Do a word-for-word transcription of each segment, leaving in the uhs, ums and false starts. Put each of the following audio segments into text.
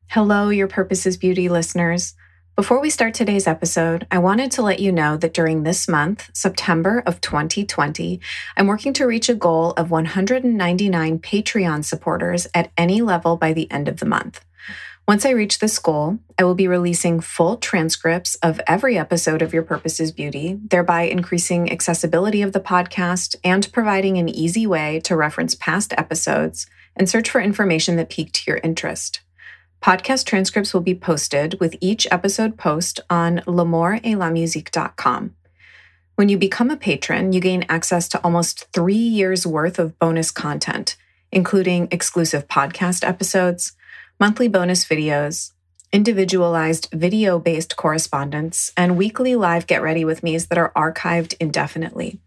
Hello, Your Purpose is Beauty listeners. Before we start today's episode, I wanted to let you know that during this month, September of twenty twenty, I'm working to reach a goal of one hundred ninety-nine Patreon supporters at any level by the end of the month. Once I reach this goal, I will be releasing full transcripts of every episode of Your Purpose is Beauty, thereby increasing accessibility of the podcast and providing an easy way to reference past episodes and search for information that piqued your interest. Podcast transcripts will be posted with each episode post on l'amour et la musique dot com. When you become a patron, you gain access to almost three years worth of bonus content, including exclusive podcast episodes, monthly bonus videos, individualized video-based correspondence, and weekly live Get Ready With Me's that are archived indefinitely.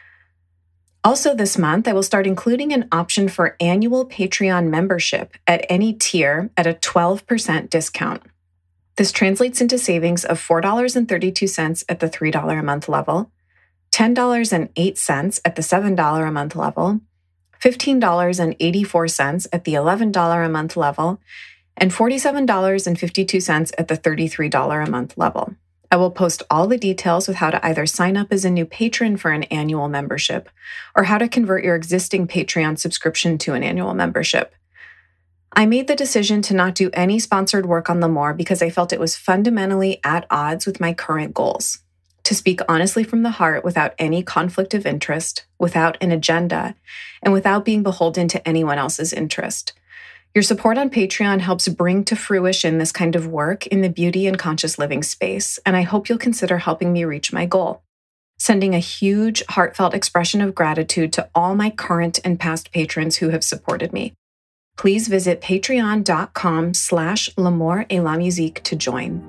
Also this month, I will start including an option for annual Patreon membership at any tier at a twelve percent discount. This translates into savings of four dollars and thirty-two cents at the three dollars a month level, ten dollars and eight cents at the seven dollars a month level, fifteen dollars and eighty-four cents at the eleven dollars a month level, and forty-seven dollars and fifty-two cents at the thirty-three dollars a month level. I will post all the details with how to either sign up as a new patron for an annual membership or how to convert your existing Patreon subscription to an annual membership. I made the decision to not do any sponsored work on L'Amour because I felt it was fundamentally at odds with my current goals. To speak honestly from the heart without any conflict of interest, without an agenda, and without being beholden to anyone else's interest. Your support on Patreon helps bring to fruition this kind of work in the beauty and conscious living space, and I hope you'll consider helping me reach my goal. Sending a huge, heartfelt expression of gratitude to all my current and past patrons who have supported me. Please visit patreon.com slash l'amour et la musique to join.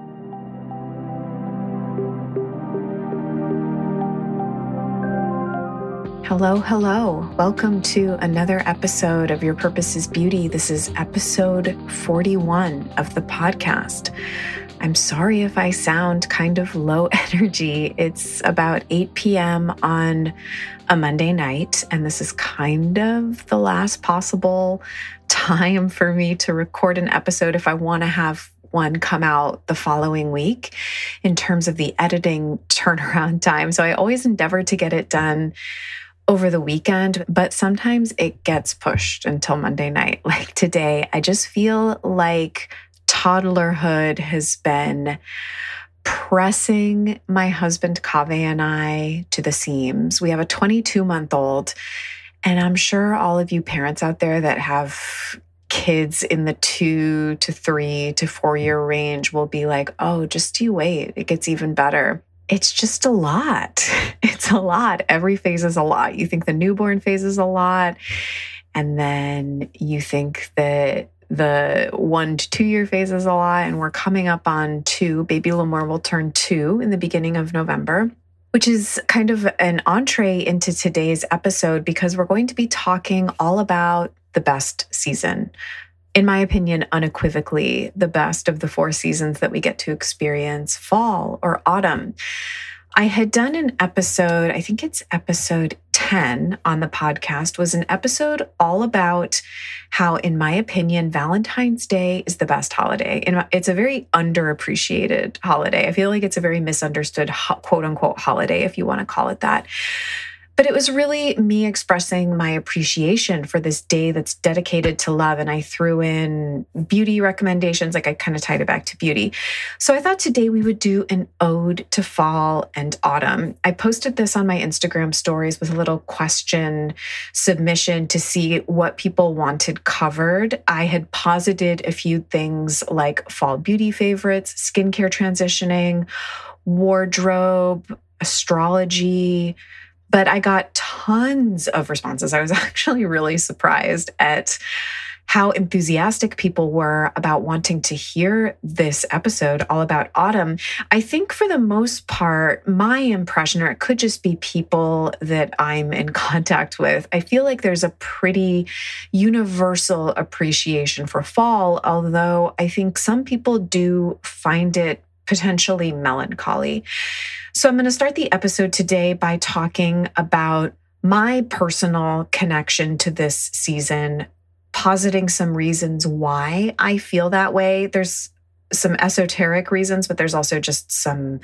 Hello, hello. Welcome to another episode of Your Purpose is Beauty. This is episode forty-one of the podcast. I'm sorry if I sound kind of low energy. It's about eight p.m. on a Monday night, and this is kind of the last possible time for me to record an episode if I want to have one come out the following week in terms of the editing turnaround time. So I always endeavor to get it done over the weekend, but sometimes it gets pushed until Monday night. Like today, I just feel like toddlerhood has been pressing my husband Kaveh and I to the seams. We have a twenty-two-month-old, and I'm sure all of you parents out there that have kids in the two to three to four year range will be like, oh, just you wait, it gets even better. It's just a lot. It's a lot. Every phase is a lot. You think the newborn phase is a lot, and then you think that the one to two year phase is a lot, and we're coming up on two. Baby L'Amour will turn two in the beginning of November, which is kind of an entree into today's episode because we're going to be talking all about the best season. In my opinion, unequivocally, the best of the four seasons that we get to experience, fall or autumn. I had done an episode, I think it's episode ten on the podcast, was an episode all about how, in my opinion, Valentine's Day is the best holiday. And it's a very underappreciated holiday. I feel like it's a very misunderstood quote unquote holiday, if you want to call it that. But it was really me expressing my appreciation for this day that's dedicated to love. And I threw in beauty recommendations, like I kind of tied it back to beauty. So I thought today we would do an ode to fall and autumn. I posted this on my Instagram stories with a little question submission to see what people wanted covered. I had posited a few things like fall beauty favorites, skincare transitioning, wardrobe, astrology, but I got tons of responses. I was actually really surprised at how enthusiastic people were about wanting to hear this episode all about autumn. I think for the most part, my impression, or it could just be people that I'm in contact with, I feel like there's a pretty universal appreciation for fall, although I think some people do find it potentially melancholy. So I'm going to start the episode today by talking about my personal connection to this season positing some reasons why I feel that way. There's some esoteric reasons, but there's also just some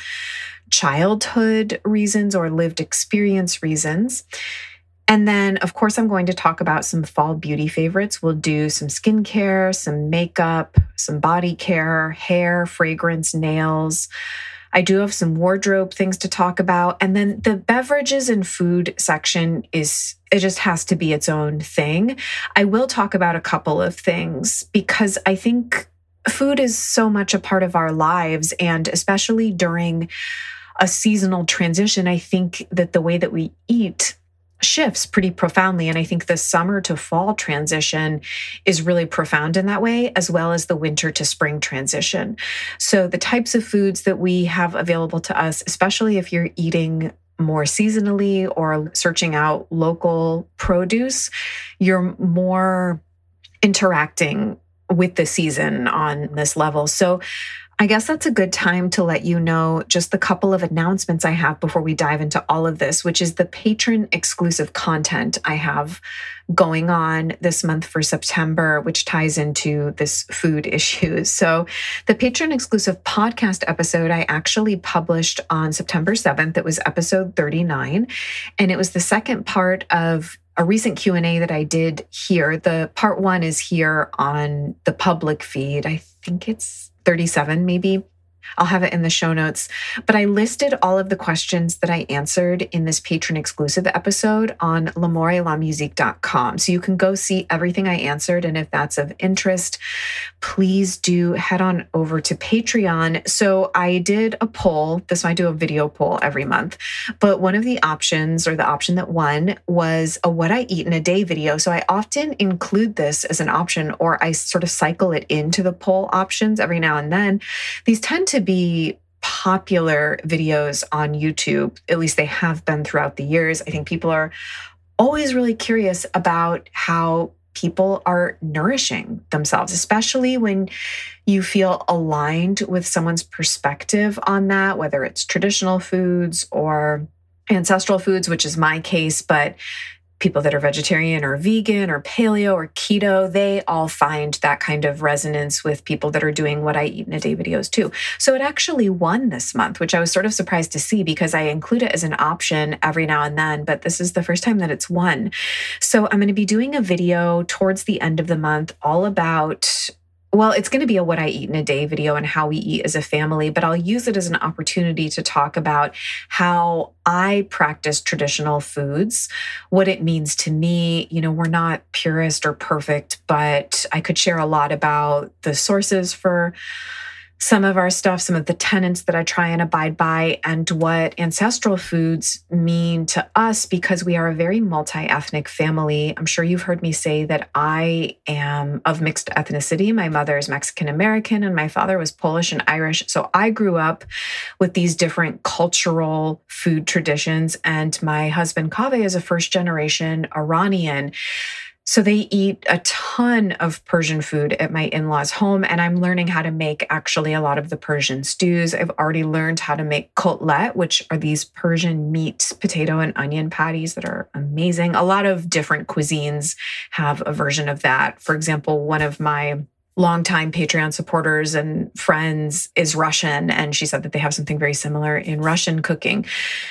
childhood reasons or lived experience reasons. And then, of course, I'm going to talk about some fall beauty favorites. We'll do some skincare, some makeup, some body care, hair, fragrance, nails. I do have some wardrobe things to talk about. And then the beverages and food section is, it just has to be its own thing. I will talk about a couple of things because I think food is so much a part of our lives. And especially during a seasonal transition, I think that the way that we eat shifts pretty profoundly. And I think the summer to fall transition is really profound in that way, as well as the winter to spring transition. So the types of foods that we have available to us, especially if you're eating more seasonally or searching out local produce, you're more interacting with the season on this level. So I guess that's a good time to let you know just the couple of announcements I have before we dive into all of this, which is the patron exclusive content I have going on this month for September, which ties into this food issue. So the patron exclusive podcast episode I actually published on September seventh. It was episode thirty-nine, and it was the second part of a recent Q and A that I did here. The part one is here on the public feed. I think it's thirty-seven maybe. I'll have it in the show notes. But I listed all of the questions that I answered in this patron exclusive episode on l'amour et la musique dot com. So you can go see everything I answered. And if that's of interest, please do head on over to Patreon. So I did a poll. This I do a video poll every month. But one of the options, or the option that won, was a what I eat in a day video. So I often include this as an option, or I sort of cycle it into the poll options every now and then. These tend to be popular videos on YouTube. At least they have been throughout the years. I think people are always really curious about how people are nourishing themselves, especially when you feel aligned with someone's perspective on that, whether it's traditional foods or ancestral foods, which is my case, but people that are vegetarian or vegan or paleo or keto, they all find that kind of resonance with people that are doing what I eat in a day videos too. So it actually won this month, which I was sort of surprised to see because I include it as an option every now and then, but this is the first time that it's won. So I'm going to be doing a video towards the end of the month all about, well, it's going to be a what I eat in a day video and how we eat as a family, but I'll use it as an opportunity to talk about how I practice traditional foods, what it means to me. You know, we're not purist or perfect, but I could share a lot about the sources for some of our stuff, some of the tenets that I try and abide by, and what ancestral foods mean to us because we are a very multi-ethnic family. I'm sure you've heard me say that I am of mixed ethnicity. My mother is Mexican-American and my father was Polish and Irish. So I grew up with these different cultural food traditions, and my husband Kaveh is a first-generation Iranian. So they eat a ton of Persian food at my in-laws' home, and I'm learning how to make actually a lot of the Persian stews. I've already learned how to make kotlet, which are these Persian meat, potato, and onion patties that are amazing. A lot of different cuisines have a version of that. For example, one of my longtime Patreon supporters and friends is Russian, and she said that they have something very similar in Russian cooking.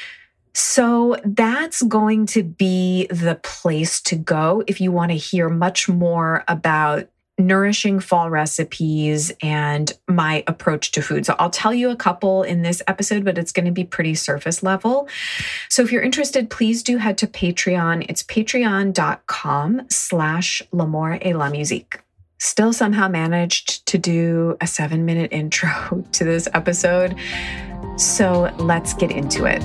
So that's going to be the place to go if you want to hear much more about nourishing fall recipes and my approach to food. So I'll tell you a couple in this episode, but it's going to be pretty surface level. So if you're interested, please do head to Patreon. It's patreon.com slash l'amour et la musique. Still somehow managed to do a seven minute intro to this episode. So let's get into it.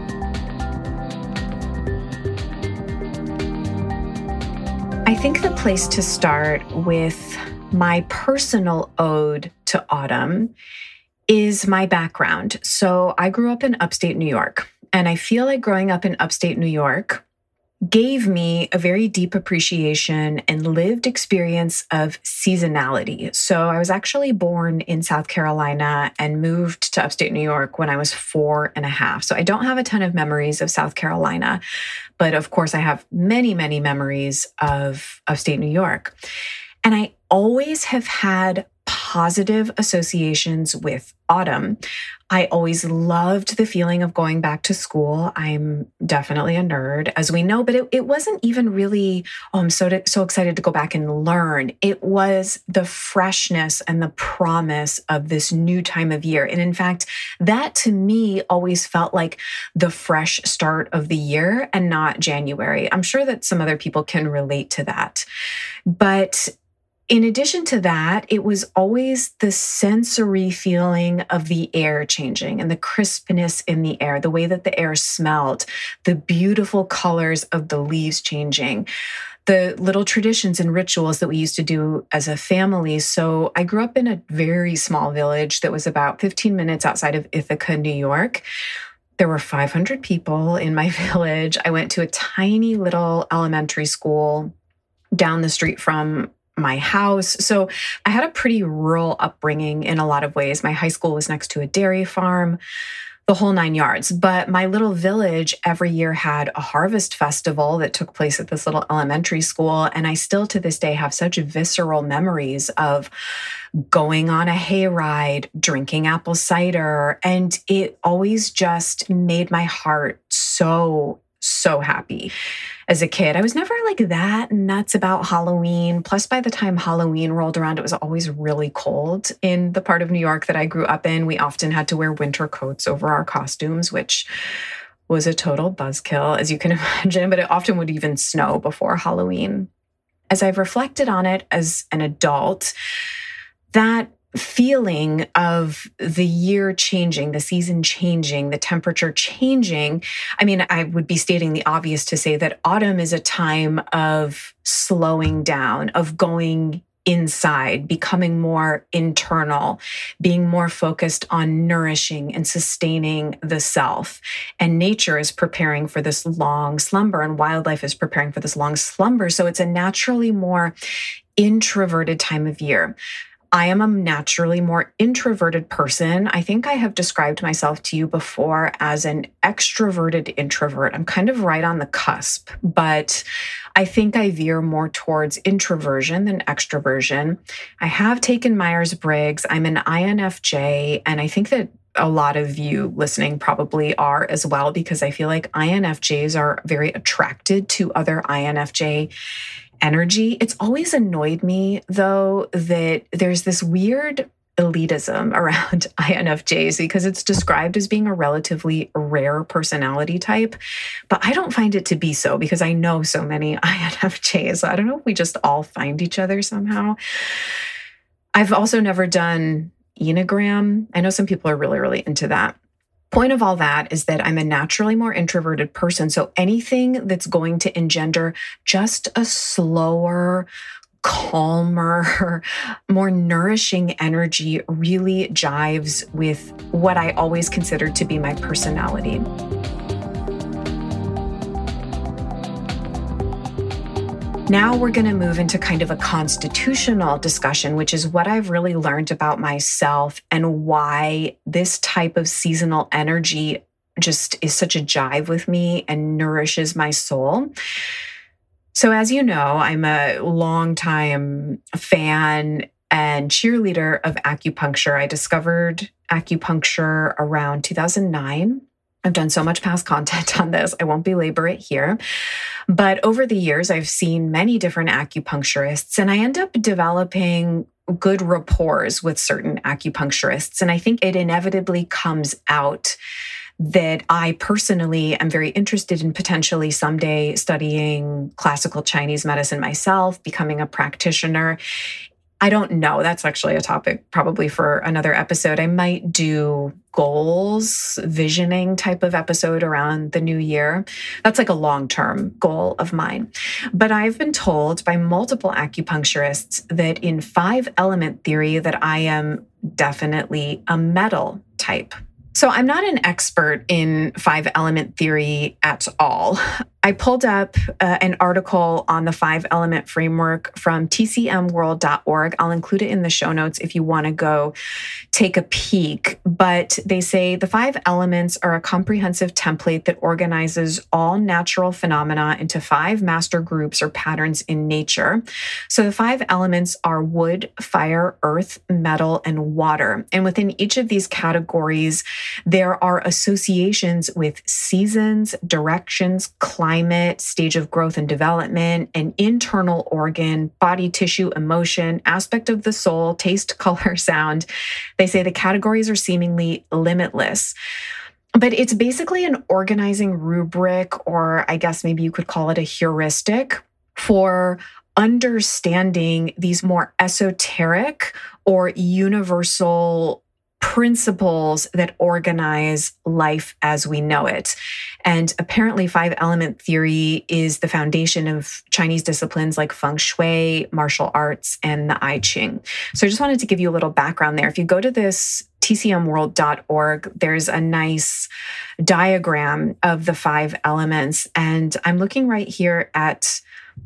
I think the place to start with my personal ode to autumn is my background. So I grew up in upstate New York, and I feel like growing up in upstate New York gave me a very deep appreciation and lived experience of seasonality. So I was actually born in South Carolina and moved to upstate New York when I was four and a half. So I don't have a ton of memories of South Carolina, but of course I have many, many memories of upstate New York. And I always have had positive associations with autumn. I always loved the feeling of going back to school. I'm definitely a nerd, as we know, but it, it wasn't even really, oh, I'm so, so excited to go back and learn. It was the freshness and the promise of this new time of year. And in fact, that to me always felt like the fresh start of the year and not January. I'm sure that some other people can relate to that. But in addition to that, it was always the sensory feeling of the air changing and the crispness in the air, the way that the air smelled, the beautiful colors of the leaves changing, the little traditions and rituals that we used to do as a family. So I grew up in a very small village that was about fifteen minutes outside of Ithaca, New York. There were five hundred people in my village. I went to a tiny little elementary school down the street from my house. So I had a pretty rural upbringing in a lot of ways. My high school was next to a dairy farm, the whole nine yards. But my little village every year had a harvest festival that took place at this little elementary school. And I still to this day have such visceral memories of going on a hayride, drinking apple cider. And it always just made my heart so, so happy. As a kid, I was never like that nuts about Halloween. Plus, by the time Halloween rolled around, it was always really cold in the part of New York that I grew up in. We often had to wear winter coats over our costumes, which was a total buzzkill, as you can imagine, but it often would even snow before Halloween. As I've reflected on it as an adult, that feeling of the year changing, the season changing, the temperature changing. I mean, I would be stating the obvious to say that autumn is a time of slowing down, of going inside, becoming more internal, being more focused on nourishing and sustaining the self. And nature is preparing for this long slumber, and wildlife is preparing for this long slumber. So it's a naturally more introverted time of year. I am a naturally more introverted person. I think I have described myself to you before as an extroverted introvert. I'm kind of right on the cusp, but I think I veer more towards introversion than extroversion. I have taken Myers-Briggs. I'm an I N F J, and I think that a lot of you listening probably are as well, because I feel like I N F Js are very attracted to other I N F J energy. It's always annoyed me, though, that there's this weird elitism around I N F Js because it's described as being a relatively rare personality type. But I don't find it to be so because I know so many I N F Js. So I don't know if we just all find each other somehow. I've also never done Enneagram. I know some people are really, really into that. Point of all that is that I'm a naturally more introverted person. So anything that's going to engender just a slower, calmer, more nourishing energy really jives with what I always considered to be my personality. Now we're going to move into kind of a constitutional discussion, which is what I've really learned about myself and why this type of seasonal energy just is such a jive with me and nourishes my soul. So as you know, I'm a longtime fan and cheerleader of acupuncture. I discovered acupuncture around two thousand nine. I've done so much past content on this, I won't belabor it here. But over the years, I've seen many different acupuncturists, and I end up developing good rapport with certain acupuncturists. And I think it inevitably comes out that I personally am very interested in potentially someday studying classical Chinese medicine myself, becoming a practitioner. I don't know. That's actually a topic probably for another episode. I might do goals, visioning type of episode around the new year. That's like a long-term goal of mine. But I've been told by multiple acupuncturists that in five element theory that I am definitely a metal type. So I'm not an expert in five element theory at all. I pulled up uh, an article on the five element framework from T C M world dot org. I'll include it in the show notes if you want to go take a peek. But they say the five elements are a comprehensive template that organizes all natural phenomena into five master groups or patterns in nature. So the five elements are wood, fire, earth, metal, and water. And within each of these categories, there are associations with seasons, directions, climate, climate, stage of growth and development, an internal organ, body tissue, emotion, aspect of the soul, taste, color, sound. They say the categories are seemingly limitless. But it's basically an organizing rubric, or I guess maybe you could call it a heuristic for understanding these more esoteric or universal principles that organize life as we know it. And apparently five element theory is the foundation of Chinese disciplines like feng shui, martial arts, and the I Ching. So I just wanted to give you a little background there. If you go to this T C M world dot org, there's a nice diagram of the five elements. And I'm looking right here at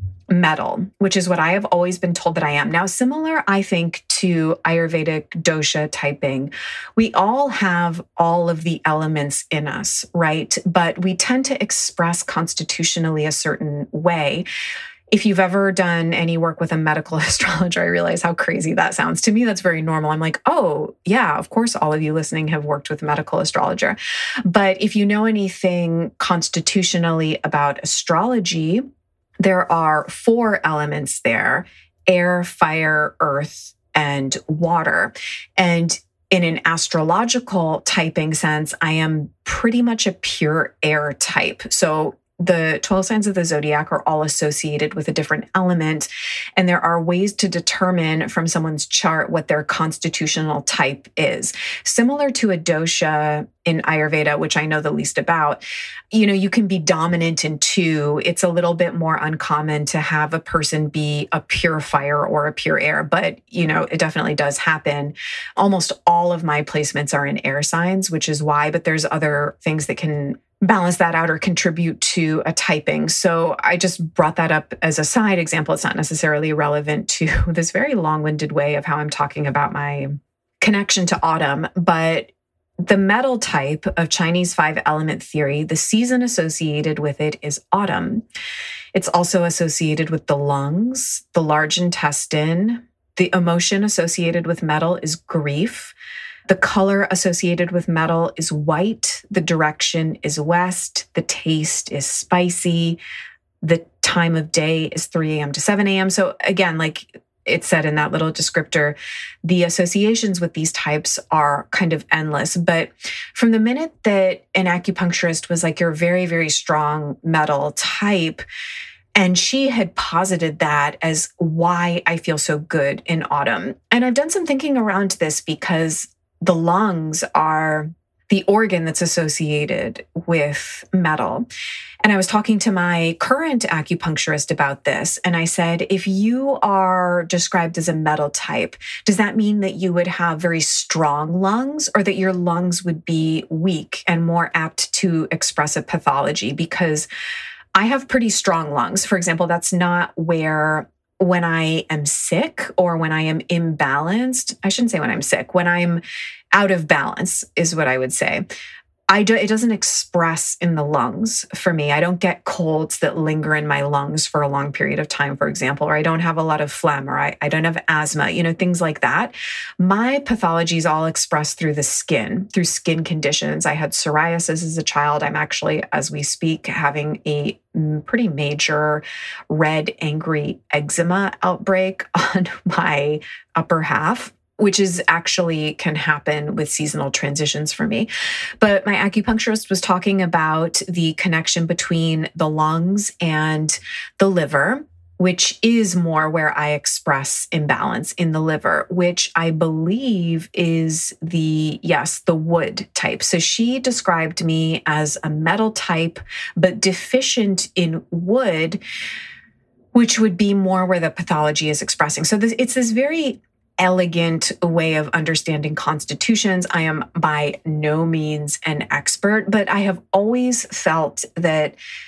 metal, which is what I have always been told that I am. Now, similar, I think, to Ayurvedic dosha typing, we all have all of the elements in us, right? But we tend to express constitutionally a certain way. If you've ever done any work with a medical astrologer, I realize how crazy that sounds. To me, that's very normal. I'm like, oh, yeah, of course, all of you listening have worked with a medical astrologer. But if you know anything constitutionally about astrology, there are four elements there: air, fire, earth, and water. And in an astrological typing sense, I am pretty much a pure air type. So the twelve signs of the zodiac are all associated with a different element, and there are ways to determine from someone's chart what their constitutional type is. Similar to a dosha in Ayurveda, which I know the least about, you know, you can be dominant in two. It's a little bit more uncommon to have a person be a pure fire or a pure air, but, you know, it definitely does happen. Almost all of my placements are in air signs, which is why, but there's other things that can balance that out or contribute to a typing. So I just brought that up as a side example. It's not necessarily relevant to this very long-winded way of how I'm talking about my connection to autumn, but the metal type of Chinese five element theory, the season associated with it is autumn. It's also associated with the lungs, the large intestine. The emotion associated with metal is grief. The color associated with metal is white. The direction is west. The taste is spicy. The time of day is three a.m. to seven a.m. So again, like it said in that little descriptor, the associations with these types are kind of endless. But from the minute that an acupuncturist was like, you're a very, very strong metal type, and she had posited that as why I feel so good in autumn. And I've done some thinking around this because the lungs are the organ that's associated with metal. And I was talking to my current acupuncturist about this. And I said, if you are described as a metal type, does that mean that you would have very strong lungs, or that your lungs would be weak and more apt to express a pathology? Because I have pretty strong lungs. For example, that's not where when I am sick or when I am imbalanced, I shouldn't say when I'm sick, when I'm out of balance is what I would say. I do, it doesn't express in the lungs for me. I don't get colds that linger in my lungs for a long period of time, for example, or I don't have a lot of phlegm, or I, I don't have asthma, you know, things like that. My pathology is all expressed through the skin, through skin conditions. I had psoriasis as a child. I'm actually, as we speak, having a pretty major red, angry eczema outbreak on my upper half, which is actually can happen with seasonal transitions for me. But my acupuncturist was talking about the connection between the lungs and the liver, which is more where I express imbalance in the liver, which I believe is the, yes, the wood type. So she described me as a metal type, but deficient in wood, which would be more where the pathology is expressing. So this, it's this very elegant way of understanding constitutions. I am by no means an expert, but I have always felt that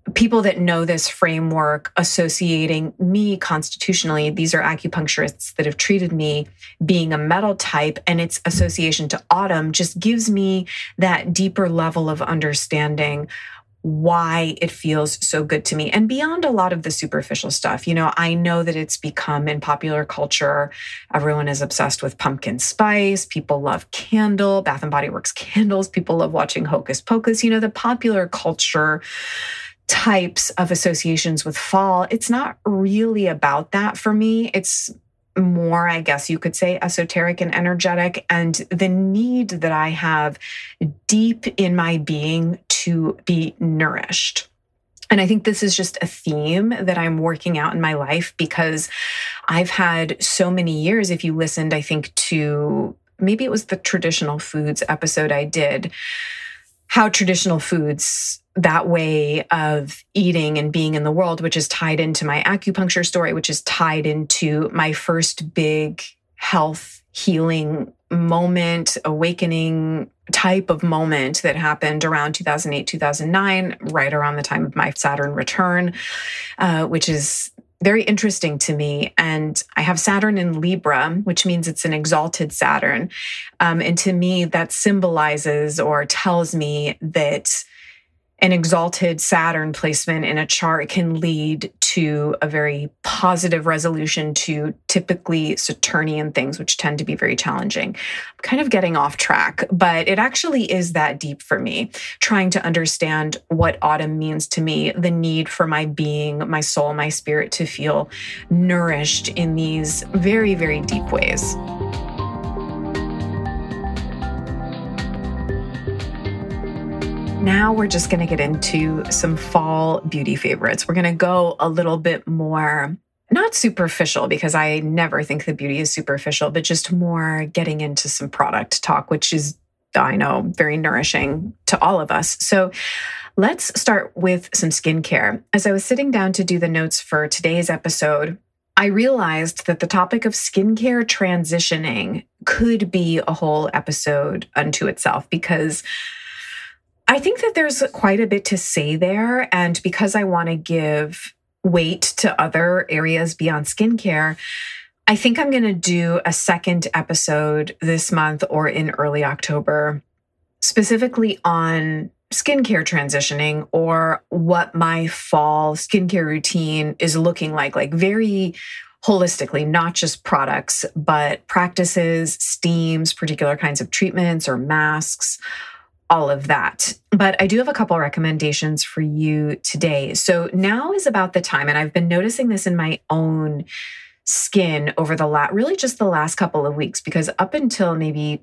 people that know this framework associating me constitutionally, these are acupuncturists that have treated me being a metal type, and its association to autumn just gives me that deeper level of understanding why it feels so good to me. And beyond a lot of the superficial stuff, you know, I know that it's become in popular culture, everyone is obsessed with pumpkin spice. People love candle, Bath and Body Works candles. People love watching Hocus Pocus. You know, the popular culture types of associations with fall, it's not really about that for me. It's more, I guess you could say, esoteric and energetic, and the need that I have deep in my being to be nourished. And I think this is just a theme that I'm working out in my life because I've had so many years, if you listened, I think, to maybe it was the traditional foods episode I did, how traditional foods, that way of eating and being in the world, which is tied into my acupuncture story, which is tied into my first big health healing moment, awakening type of moment that happened around two thousand eight, two thousand nine, right around the time of my Saturn return, uh, which is very interesting to me. And I have Saturn in Libra, which means it's an exalted Saturn. Um, and to me, that symbolizes or tells me that an exalted Saturn placement in a chart can lead to a very positive resolution to typically Saturnian things, which tend to be very challenging. I'm kind of getting off track, but it actually is that deep for me, trying to understand what autumn means to me, the need for my being, my soul, my spirit to feel nourished in these very, very deep ways. Now we're just going to get into some fall beauty favorites. We're going to go a little bit more, not superficial, because I never think that beauty is superficial, but just more getting into some product talk, which is, I know, very nourishing to all of us. So let's start with some skincare. As I was sitting down to do the notes for today's episode, I realized that the topic of skincare transitioning could be a whole episode unto itself, because I think that there's quite a bit to say there. And because I want to give weight to other areas beyond skincare, I think I'm going to do a second episode this month or in early October, specifically on skincare transitioning or what my fall skincare routine is looking like, like very holistically, not just products, but practices, steams, particular kinds of treatments or masks, all of that. But I do have a couple recommendations for you today. So now is about the time, and I've been noticing this in my own skin over the last, really just the last couple of weeks, because up until maybe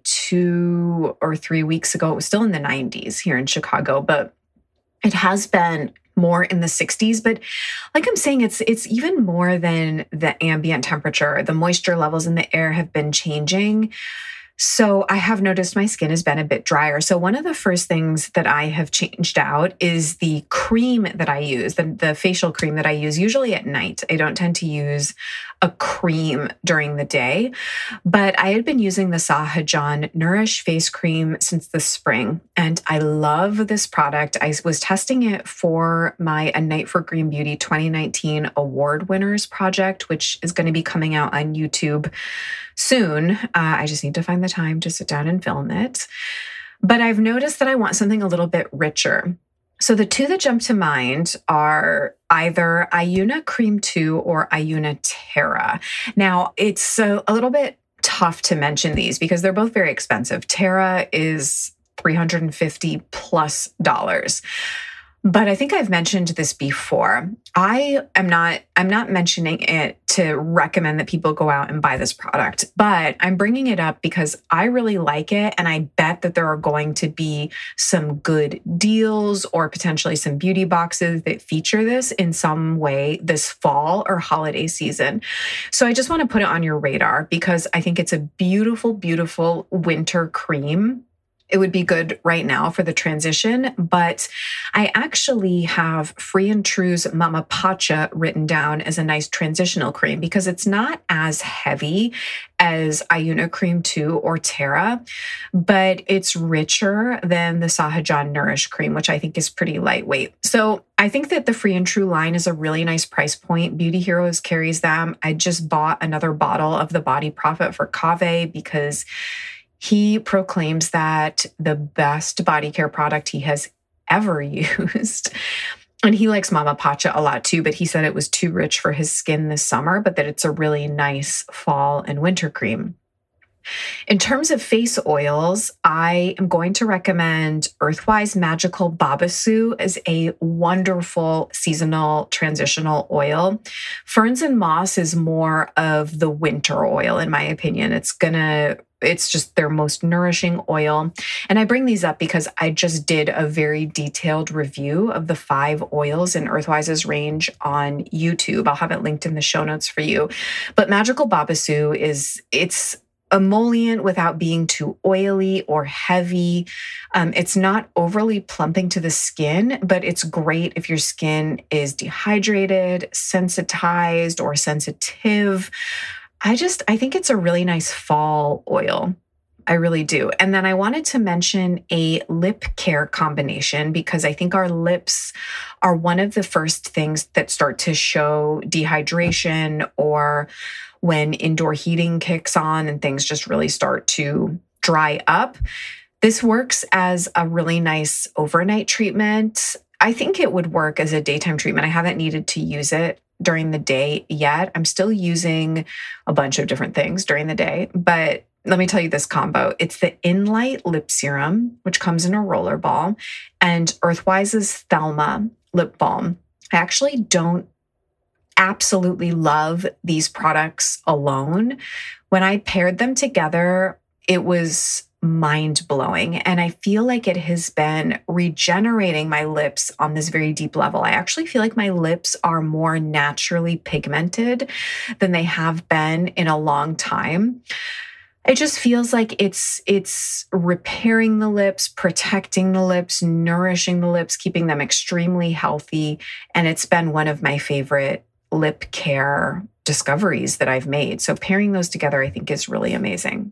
two or three weeks ago, it was still in the nineties here in Chicago, but it has been more in the sixties. But like I'm saying, it's it's even more than the ambient temperature. The moisture levels in the air have been changing. So I have noticed my skin has been a bit drier. So one of the first things that I have changed out is the cream that I use, the, the facial cream that I use usually at night. I don't tend to use a cream during the day, but I had been using the Sahajan Nourish face cream since the spring, and I love this product. I was testing it for my A Night for Green Beauty twenty nineteen award winners project, which is going to be coming out on YouTube soon. Uh, I just need to find the time to sit down and film it. But I've noticed that I want something a little bit richer. So the two that jump to mind are either Ayuna Cream two or Ayuna Terra. Now, it's a, a little bit tough to mention these because they're both very expensive. Terra is three hundred fifty plus dollars. But I think I've mentioned this before. I am not, I'm not mentioning it to recommend that people go out and buy this product, but I'm bringing it up because I really like it. And I bet that there are going to be some good deals or potentially some beauty boxes that feature this in some way this fall or holiday season. So I just want to put it on your radar because I think it's a beautiful, beautiful winter cream. it would be good right now for the transition, but I actually have Free and True's Mama Pacha written down as a nice transitional cream because it's not as heavy as Ayuna Cream two or Terra, but it's richer than the Sahajan Nourish Cream, which I think is pretty lightweight. So I think that the Free and True line is a really nice price point. Beauty Heroes carries them. I just bought another bottle of the Body Profit for Kaveh because he proclaims that the best body care product he has ever used. And he likes Mama Pacha a lot too, but he said it was too rich for his skin this summer, but that it's a really nice fall and winter cream. In terms of face oils, I am going to recommend Earthwise Magical Babassu as a wonderful seasonal transitional oil. Ferns and Moss is more of the winter oil, in my opinion. It's gonna It's just their most nourishing oil. And I bring these up because I just did a very detailed review of the five oils in Earthwise's range on YouTube. I'll have it linked in the show notes for you. But Magical Babassu is, it's emollient without being too oily or heavy. Um, it's not overly plumping to the skin, but it's great if your skin is dehydrated, sensitized, or sensitive. I just, I think it's a really nice fall oil. I really do. And then I wanted to mention a lip care combination because I think our lips are one of the first things that start to show dehydration or when indoor heating kicks on and things just really start to dry up. This works as a really nice overnight treatment. I think it would work as a daytime treatment. I haven't needed to use it during the day yet. I'm still using a bunch of different things during the day, but let me tell you this combo. It's the Inlight Lip Serum, which comes in a roller ball, and Earthwise's Thelma Lip Balm. I actually don't absolutely love these products alone. When I paired them together, it was mind-blowing. And I feel like it has been regenerating my lips on this very deep level. I actually feel like my lips are more naturally pigmented than they have been in a long time. It just feels like it's it's repairing the lips, protecting the lips, nourishing the lips, keeping them extremely healthy. And it's been one of my favorite lip care discoveries that I've made. So pairing those together, I think, is really amazing.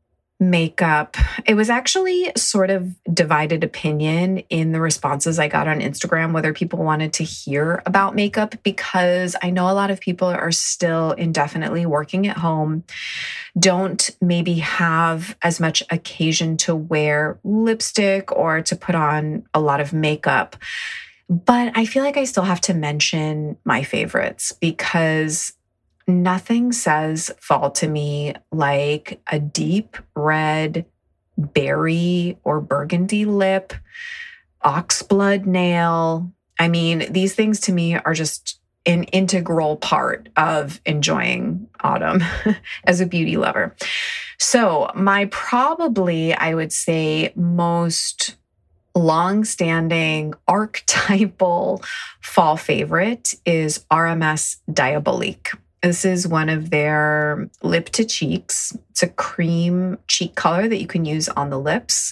Makeup. It was actually sort of divided opinion in the responses I got on Instagram, whether people wanted to hear about makeup, because I know a lot of people are still indefinitely working at home, don't maybe have as much occasion to wear lipstick or to put on a lot of makeup. But I feel like I still have to mention my favorites because nothing says fall to me like a deep red berry or burgundy lip, oxblood nail. I mean, these things to me are just an integral part of enjoying autumn as a beauty lover. So my probably, I would say, most long-standing archetypal fall favorite is R M S Diabolique. This is one of their lip to cheeks. It's a cream cheek color that you can use on the lips.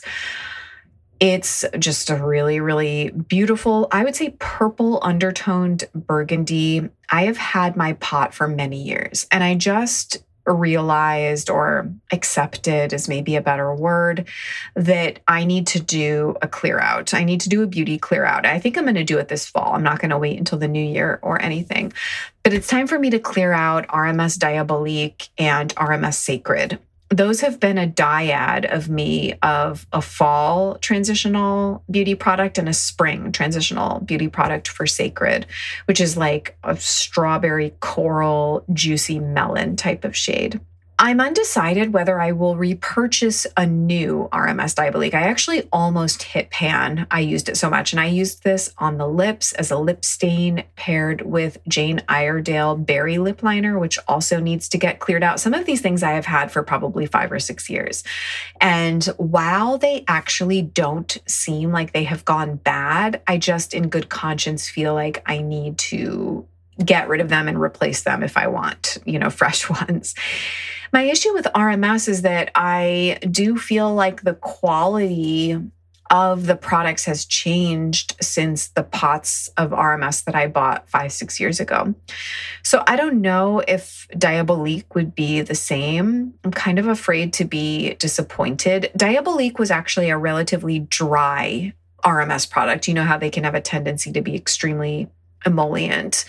It's just a really, really beautiful, I would say purple undertoned burgundy. I have had my pot for many years, and I just realized, or accepted is maybe a better word, that I need to do a clear out. I need to do a beauty clear out. I think I'm going to do it this fall. I'm not going to wait until the new year or anything. But it's time for me to clear out R M S Diabolique and R M S Sacred. Those have been a dyad of me of a fall transitional beauty product and a spring transitional beauty product for Sacred, which is like a strawberry coral, juicy melon type of shade. I'm undecided whether I will repurchase a new R M S Diabolique. I actually almost hit pan. I used it so much. And I used this on the lips as a lip stain paired with Jane Iredale Berry Lip Liner, which also needs to get cleared out. Some of these things I have had for probably five or six years. And while they actually don't seem like they have gone bad, I just in good conscience feel like I need to get rid of them and replace them if I want, you know, fresh ones. My issue with R M S is that I do feel like the quality of the products has changed since the pots of R M S that I bought five, six years ago. So I don't know if Diabolique would be the same. I'm kind of afraid to be disappointed. Diabolique was actually a relatively dry R M S product. You know how they can have a tendency to be extremely emollient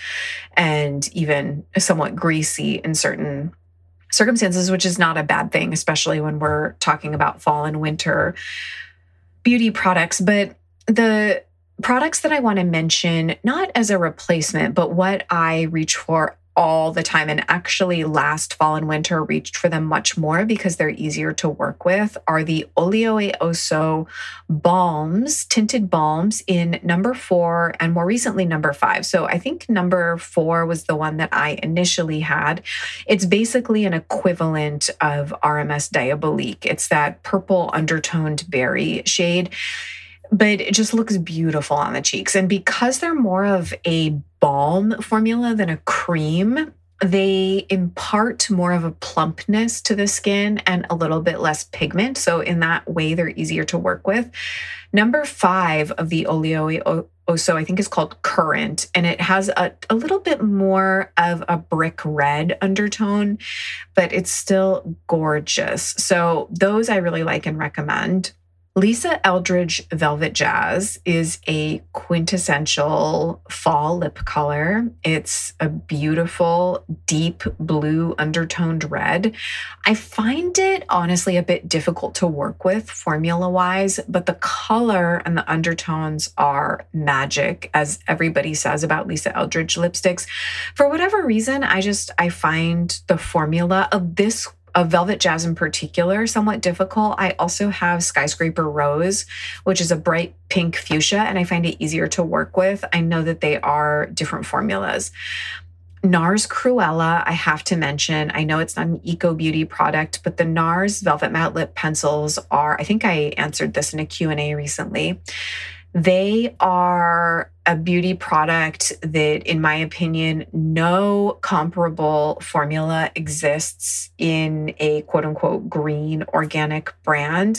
and even somewhat greasy in certain circumstances, which is not a bad thing, especially when we're talking about fall and winter beauty products. But the products that I want to mention, not as a replacement, but what I reach for all the time, and actually last fall and winter reached for them much more because they're easier to work with, are the Olio e Osso balms, tinted balms in number four and more recently number five. So I think number four was the one that I initially had. It's basically an equivalent of R M S Diabolique. It's that purple undertoned berry shade, but it just looks beautiful on the cheeks. And because they're more of a balm formula than a cream, they impart more of a plumpness to the skin and a little bit less pigment. So in that way, they're easier to work with. Number five of the Olio e Osso, I think, is called Currant, and it has a, a little bit more of a brick red undertone, but it's still gorgeous. So those I really like and recommend. Lisa Eldridge Velvet Jazz is a quintessential fall lip color. It's a beautiful, deep blue undertoned red. I find it honestly a bit difficult to work with formula-wise, but the color and the undertones are magic, as everybody says about Lisa Eldridge lipsticks. For whatever reason, I just, I find the formula of this of Velvet Jazz in particular, somewhat difficult. I also have Skyscraper Rose, which is a bright pink fuchsia, and I find it easier to work with. I know that they are different formulas. NARS Cruella, I have to mention. I know it's not an eco beauty product, but the NARS Velvet Matte Lip Pencils are, I think I answered this in a Q and A recently. They are a beauty product that, in my opinion, no comparable formula exists in a quote unquote green organic brand.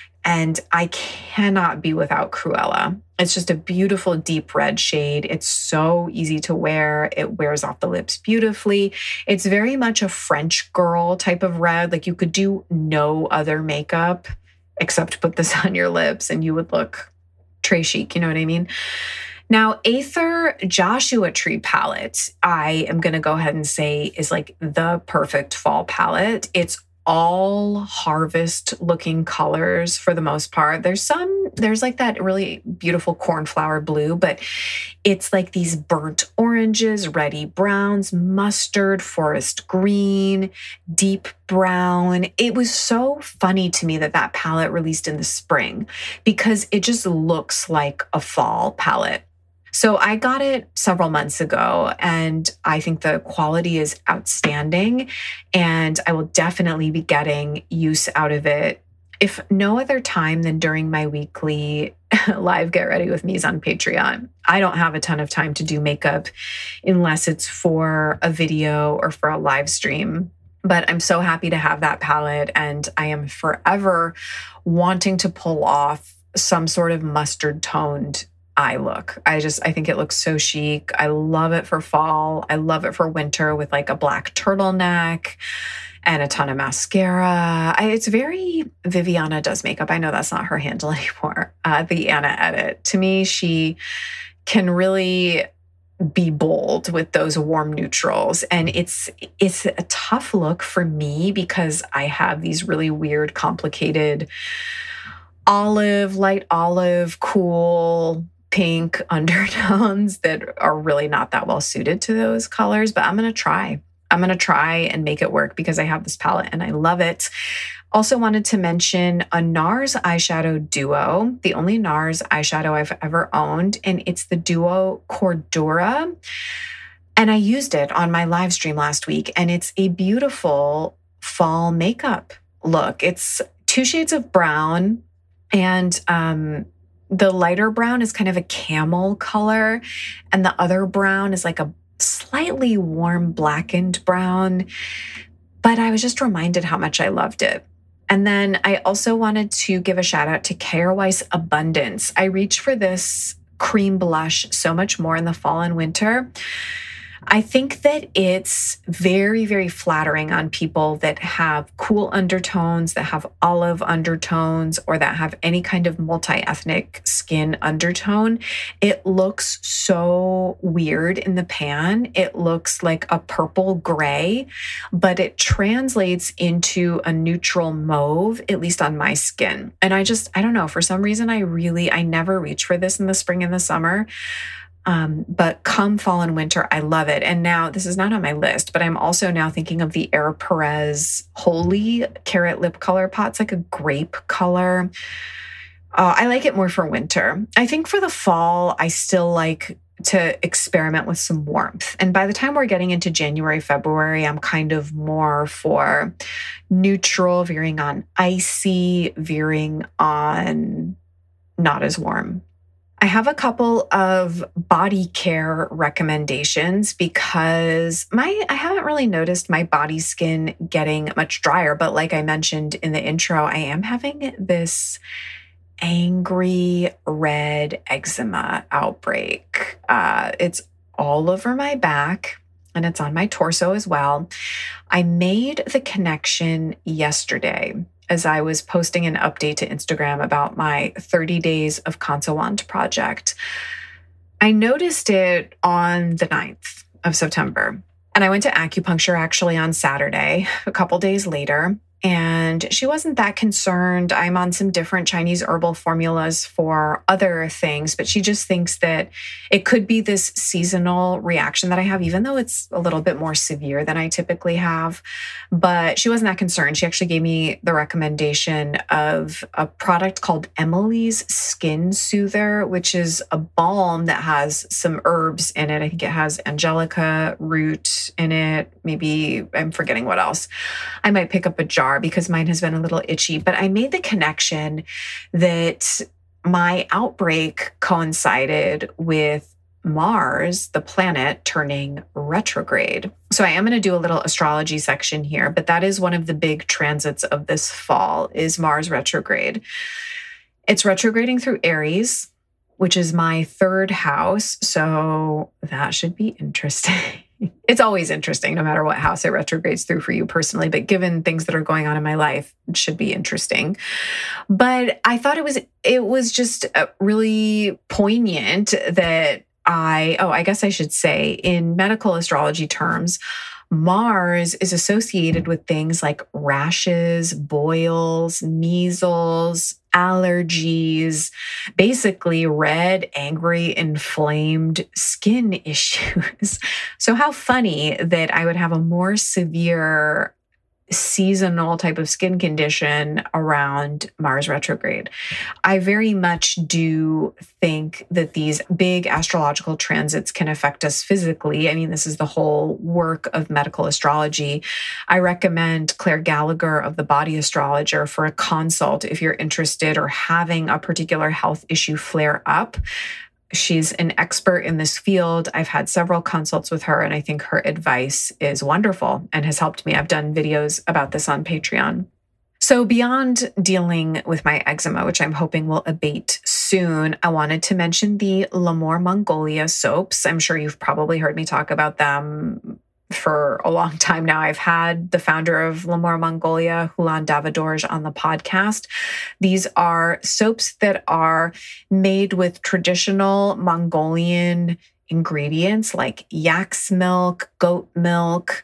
And I cannot be without Cruella. It's just a beautiful deep red shade. It's so easy to wear. It wears off the lips beautifully. It's very much a French girl type of red. Like you could do no other makeup except put this on your lips and you would look très chic, you know what I mean? Now, Aether Joshua Tree palette, I am going to go ahead and say is like the perfect fall palette. It's all harvest looking colors for the most part. There's some, there's like that really beautiful cornflower blue, but it's like these burnt oranges, reddy browns, mustard, forest green, deep brown. It was so funny to me that that palette released in the spring because it just looks like a fall palette. So I got it several months ago and I think the quality is outstanding and I will definitely be getting use out of it, if no other time than during my weekly live Get Ready With Me's on Patreon. I don't have a ton of time to do makeup unless it's for a video or for a live stream. But I'm so happy to have that palette and I am forever wanting to pull off some sort of mustard toned eye look. I just, I think it looks so chic. I love it for fall. I love it for winter with like a black turtleneck and a ton of mascara. I, it's very Viviana Does Makeup. I know that's not her handle anymore. Uh, the Anna Edit. To me, she can really be bold with those warm neutrals. And it's, it's a tough look for me because I have these really weird, complicated olive, light olive, cool, pink undertones that are really not that well suited to those colors, but I'm going to try. I'm going to try and make it work because I have this palette and I love it. Also wanted to mention a NARS eyeshadow duo, the only NARS eyeshadow I've ever owned, and it's the duo Cordura. And I used it on my live stream last week, and it's a beautiful fall makeup look. It's two shades of brown, and um, the lighter brown is kind of a camel color, and the other brown is like a slightly warm blackened brown, but I was just reminded how much I loved it. And then I also wanted to give a shout out to K R Wise Abundance. I reach for this cream blush so much more in the fall and winter. I think that it's very, very flattering on people that have cool undertones, that have olive undertones, or that have any kind of multi-ethnic skin undertone. It looks so weird in the pan. It looks like a purple gray, but it translates into a neutral mauve, at least on my skin. And I just, I don't know, for some reason, I really, I never reach for this in the spring and the summer. Um, but come fall and winter, I love it. And now this is not on my list, but I'm also now thinking of the Air Perez Holy Carrot Lip Color Pot. It's like a grape color. Uh, I like it more for winter. I think for the fall, I still like to experiment with some warmth. And by the time we're getting into January, February, I'm kind of more for neutral, veering on icy, veering on not as warm. I have a couple of body care recommendations because my I haven't really noticed my body skin getting much drier, but like I mentioned in the intro, I am having this angry red eczema outbreak. Uh, it's all over my back and it's on my torso as well. I made the connection yesterday as I was posting an update to Instagram about my thirty days of Consawant project. I noticed it on the ninth of September. And I went to acupuncture actually on Saturday, a couple days later. And she wasn't that concerned. I'm on some different Chinese herbal formulas for other things, but she just thinks that it could be this seasonal reaction that I have, even though it's a little bit more severe than I typically have. But she wasn't that concerned. She actually gave me the recommendation of a product called Emily's Skin Soother, which is a balm that has some herbs in it. I think it has angelica root in it. Maybe I'm forgetting what else. I might pick up a jar because mine has been a little itchy, but I made the connection that my outbreak coincided with Mars, the planet, turning retrograde. So I am going to do a little astrology section here, but that is one of the big transits of this fall is Mars retrograde. It's retrograding through Aries, which is my third house. So that should be interesting. It's always interesting, no matter what house it retrogrades through for you personally, but given things that are going on in my life, it should be interesting. But I thought it was, it was just really poignant that I, oh, I guess I should say in medical astrology terms, Mars is associated with things like rashes, boils, measles, allergies, basically red, angry, inflamed skin issues. So how funny that I would have a more severe seasonal type of skin condition around Mars retrograde. I very much do think that these big astrological transits can affect us physically. I mean, this is the whole work of medical astrology. I recommend Claire Gallagher of The Body Astrologer for a consult if you're interested or having a particular health issue flare up. She's an expert in this field. I've had several consults with her, and I think her advice is wonderful and has helped me. I've done videos about this on Patreon. So beyond dealing with my eczema, which I'm hoping will abate soon, I wanted to mention the L'Amour Mongolia soaps. I'm sure you've probably heard me talk about them for a long time now. I've had the founder of L'Amour Mongolia, Hulan Davidorj, on the podcast. These are soaps that are made with traditional Mongolian ingredients like yak's milk, goat milk,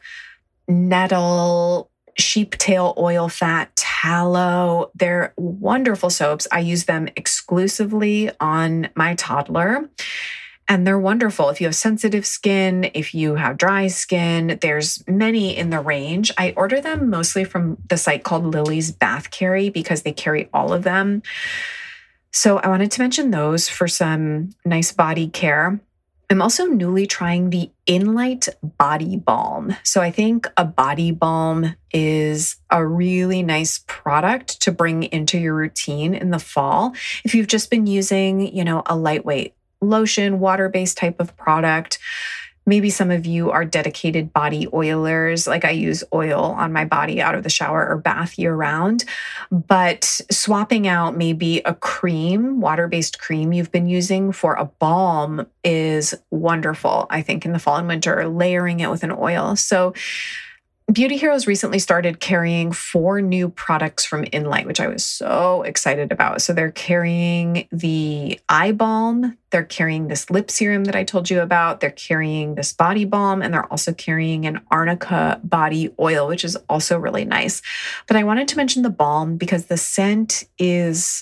nettle, sheep tail oil fat, tallow. They're wonderful soaps. I use them exclusively on my toddler. And they're wonderful. If you have sensitive skin, if you have dry skin, there's many in the range. I order them mostly from the site called Lily's Bath Carry because they carry all of them. So I wanted to mention those for some nice body care. I'm also newly trying the Inlight Body Balm. So I think a body balm is a really nice product to bring into your routine in the fall. If you've just been using, you know, a lightweight lotion, water-based type of product, Maybe some of you are dedicated body oilers. Like I use oil on my body out of the shower or bath year round, but swapping out maybe a cream, water-based cream you've been using for a balm is wonderful, I think, in the fall and winter, layering it with an oil. So Beauty Heroes recently started carrying four new products from Inlight, which I was so excited about. So they're carrying the eye balm, they're carrying this lip serum that I told you about, they're carrying this body balm, and they're also carrying an Arnica body oil, which is also really nice. But I wanted to mention the balm because the scent is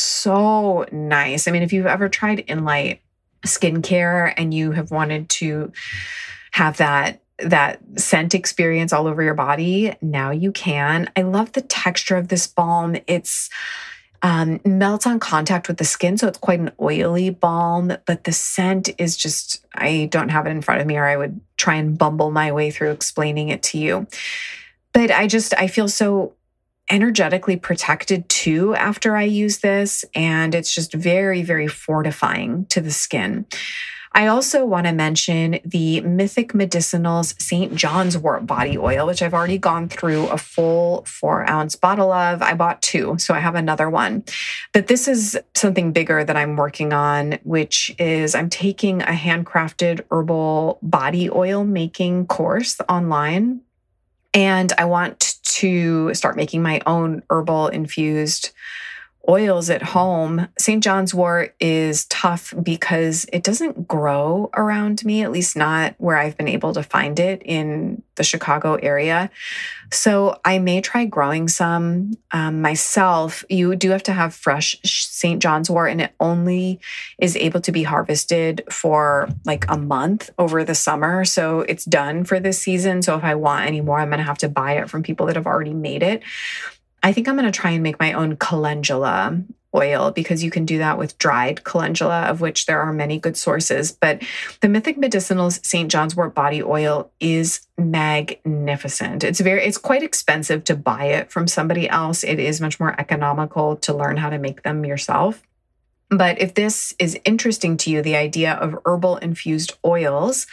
so nice. I mean, if you've ever tried Inlight skincare and you have wanted to have that that scent experience all over your body, now you can. I love the texture of this balm. It's um, melts on contact with the skin, so it's quite an oily balm, but the scent is just, I don't have it in front of me or I would try and bumble my way through explaining it to you. But I just, I feel so energetically protected too after I use this, and it's just very, very fortifying to the skin. I also want to mention the Mythic Medicinals Saint John's Wort Body Oil, which I've already gone through a full four ounce bottle of. I bought two, so I have another one. But this is something bigger that I'm working on, which is I'm taking a handcrafted herbal body oil making course online. And I want to start making my own herbal infused oils at home. Saint John's wort is tough because it doesn't grow around me, at least not where I've been able to find it in the Chicago area. So I may try growing some um, myself. You do have to have fresh Saint John's wort, and it only is able to be harvested for like a month over the summer. So it's done for this season. So if I want any more, I'm going to have to buy it from people that have already made it. I think I'm going to try and make my own calendula oil because you can do that with dried calendula, of which there are many good sources. But the Mythic Medicinals Saint John's Wort Body Oil is magnificent. It's very, it's quite expensive to buy it from somebody else. It is much more economical to learn how to make them yourself. But if this is interesting to you, the idea of herbal infused oils,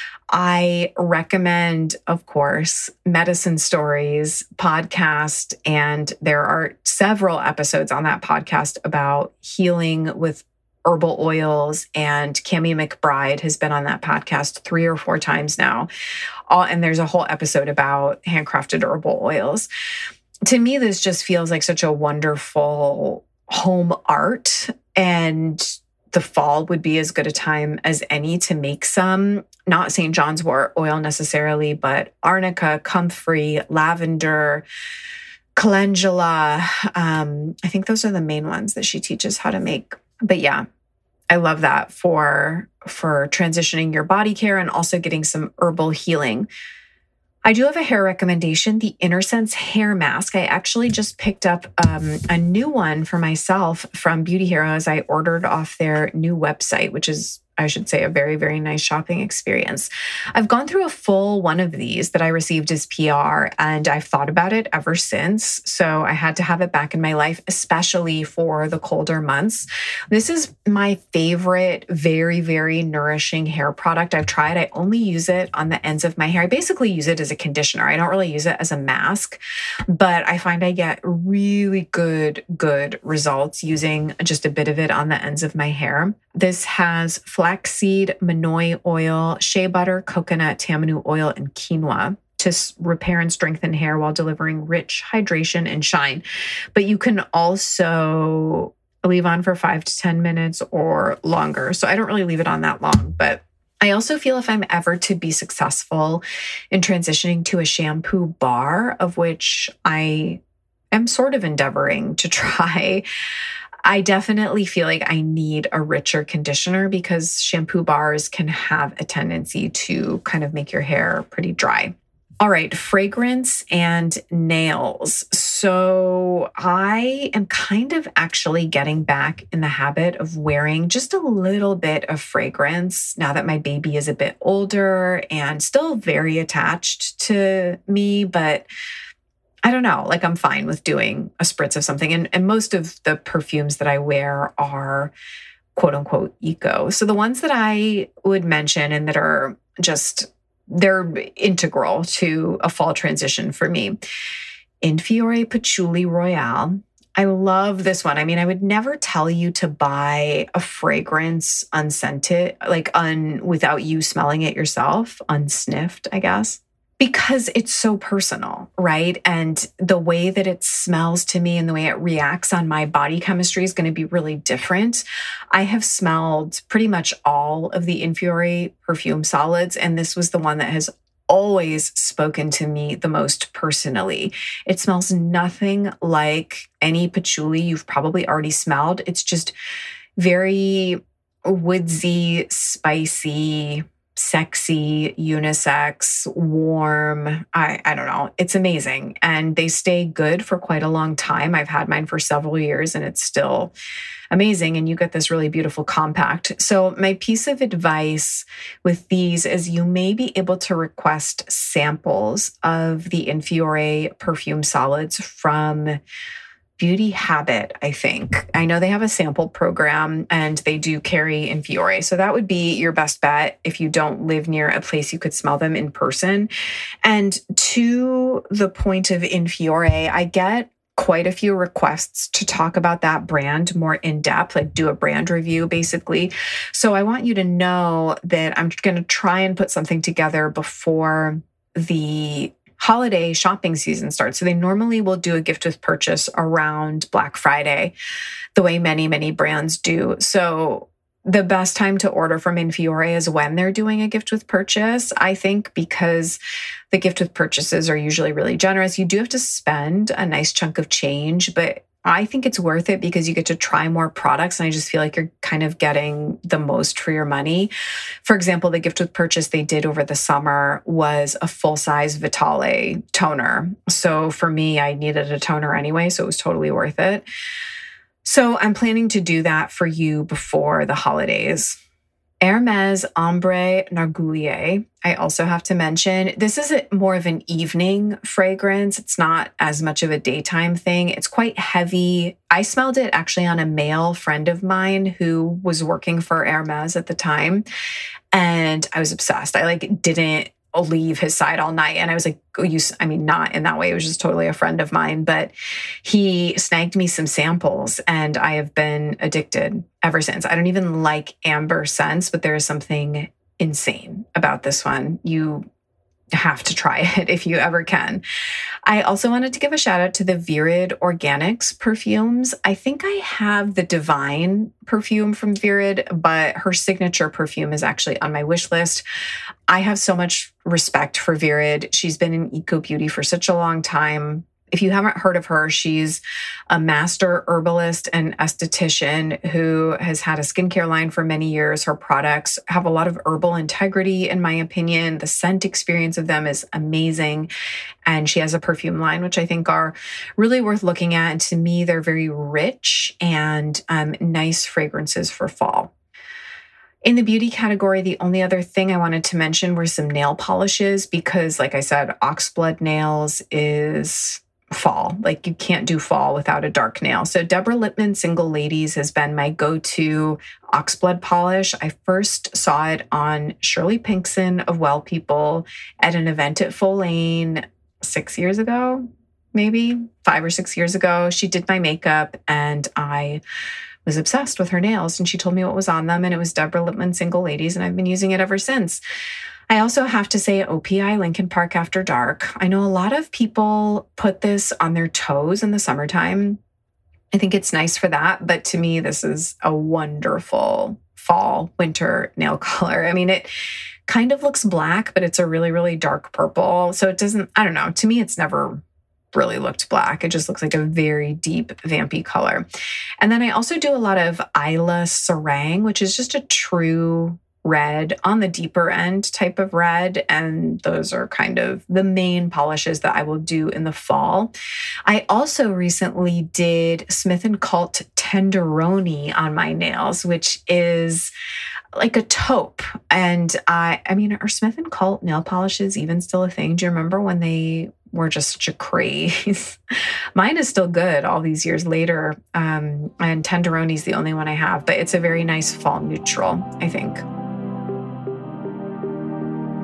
I recommend, of course, Medicine Stories podcast, and there are several episodes on that podcast about healing with herbal oils, and Cami McBride has been on that podcast three or four times now. All, and there's a whole episode about handcrafted herbal oils. To me, this just feels like such a wonderful home art, and the fall would be as good a time as any to make some, not Saint John's wort oil necessarily, but arnica, comfrey, lavender, calendula. Um, I think those are the main ones that she teaches how to make. But yeah, I love that for, for transitioning your body care and also getting some herbal healing. I do have a hair recommendation, the InnerSense hair mask. I actually just picked up um, a new one for myself from Beauty Heroes. I ordered off their new website, which is, I should say, a very, very nice shopping experience. I've gone through a full one of these that I received as P R, and I've thought about it ever since. So I had to have it back in my life, especially for the colder months. This is my favorite, very, very nourishing hair product I've tried. I only use it on the ends of my hair. I basically use it as a conditioner. I don't really use it as a mask, but I find I get really good, good results using just a bit of it on the ends of my hair. This has flaxseed, manoi oil, shea butter, coconut, tamanu oil, and quinoa to repair and strengthen hair while delivering rich hydration and shine. But you can also leave on for five to ten minutes or longer. So I don't really leave it on that long, but I also feel if I'm ever to be successful in transitioning to a shampoo bar, of which I am sort of endeavoring to try, I definitely feel like I need a richer conditioner because shampoo bars can have a tendency to kind of make your hair pretty dry. All right, fragrance and nails. So I am kind of actually getting back in the habit of wearing just a little bit of fragrance now that my baby is a bit older and still very attached to me, but I don't know, like I'm fine with doing a spritz of something. And, and most of the perfumes that I wear are quote unquote eco. So the ones that I would mention and that are just, they're integral to a fall transition for me. Infiore Patchouli Royale. I love this one. I mean, I would never tell you to buy a fragrance unscented, like un without you smelling it yourself, unsniffed, I guess, because it's so personal, right? And the way that it smells to me and the way it reacts on my body chemistry is going to be really different. I have smelled pretty much all of the Infiore perfume solids, and this was the one that has always spoken to me the most personally. It smells nothing like any patchouli you've probably already smelled. It's just very woodsy, spicy, sexy, unisex, warm. I, I don't know. It's amazing. And they stay good for quite a long time. I've had mine for several years and it's still amazing. And you get this really beautiful compact. So my piece of advice with these is you may be able to request samples of the Infiore perfume solids from Beauty Habit, I think. I know they have a sample program and they do carry Infiore. So that would be your best bet if you don't live near a place you could smell them in person. And to the point of Infiore, I get quite a few requests to talk about that brand more in depth, like do a brand review basically. So I want you to know that I'm going to try and put something together before the holiday shopping season starts. So they normally will do a gift with purchase around Black Friday, the way many, many brands do. So the best time to order from Infiore is when they're doing a gift with purchase, I think, because the gift with purchases are usually really generous. You do have to spend a nice chunk of change, but I think it's worth it because you get to try more products. And I just feel like you're kind of getting the most for your money. For example, the gift with purchase they did over the summer was a full-size Vitale toner. So for me, I needed a toner anyway, so it was totally worth it. So I'm planning to do that for you before the holidays. Hermès Ambre Narguilé, I also have to mention, this is a, more of an evening fragrance. It's not as much of a daytime thing. It's quite heavy. I smelled it actually on a male friend of mine who was working for Hermès at the time. And I was obsessed. I like didn't leave his side all night. And I was like, oh, you, I mean, not in that way. It was just totally a friend of mine, but he snagged me some samples and I have been addicted ever since. I don't even like amber scents, but there is something insane about this one. You have to try it if you ever can. I also wanted to give a shout out to the Virid Organics perfumes. I think I have the Divine perfume from Virid, but her signature perfume is actually on my wish list. I have so much respect for Virid. She's been in eco beauty for such a long time. If you haven't heard of her, she's a master herbalist and esthetician who has had a skincare line for many years. Her products have a lot of herbal integrity, in my opinion. The scent experience of them is amazing. And she has a perfume line, which I think are really worth looking at. And to me, they're very rich and um, nice fragrances for fall. In the beauty category, the only other thing I wanted to mention were some nail polishes because, like I said, Oxblood Nails is fall. Like you can't do fall without a dark nail. So Deborah Lippmann Single Ladies has been my go-to Oxblood polish. I first saw it on Shirley Pinkson of Well People at an event at Full Lane six years ago, maybe five or six years ago. She did my makeup and I was obsessed with her nails and she told me what was on them and it was Deborah Lippmann Single Ladies and I've been using it ever since. I also have to say O P I Lincoln Park After Dark. I know a lot of people put this on their toes in the summertime. I think it's nice for that, but to me, this is a wonderful fall, winter nail color. I mean, it kind of looks black, but it's a really, really dark purple. So it doesn't, I don't know, to me, it's never really looked black. It just looks like a very deep, vampy color. And then I also do a lot of Isla Serang, which is just a true red on the deeper end type of red. And those are kind of the main polishes that I will do in the fall. I also recently did Smith and Cult Tenderoni on my nails, which is like a taupe. And I, I mean, are Smith and Cult nail polishes even still a thing? Do you remember when they were just such a craze? Mine is still good all these years later. Um, and Tenderoni is the only one I have, but it's a very nice fall neutral, I think.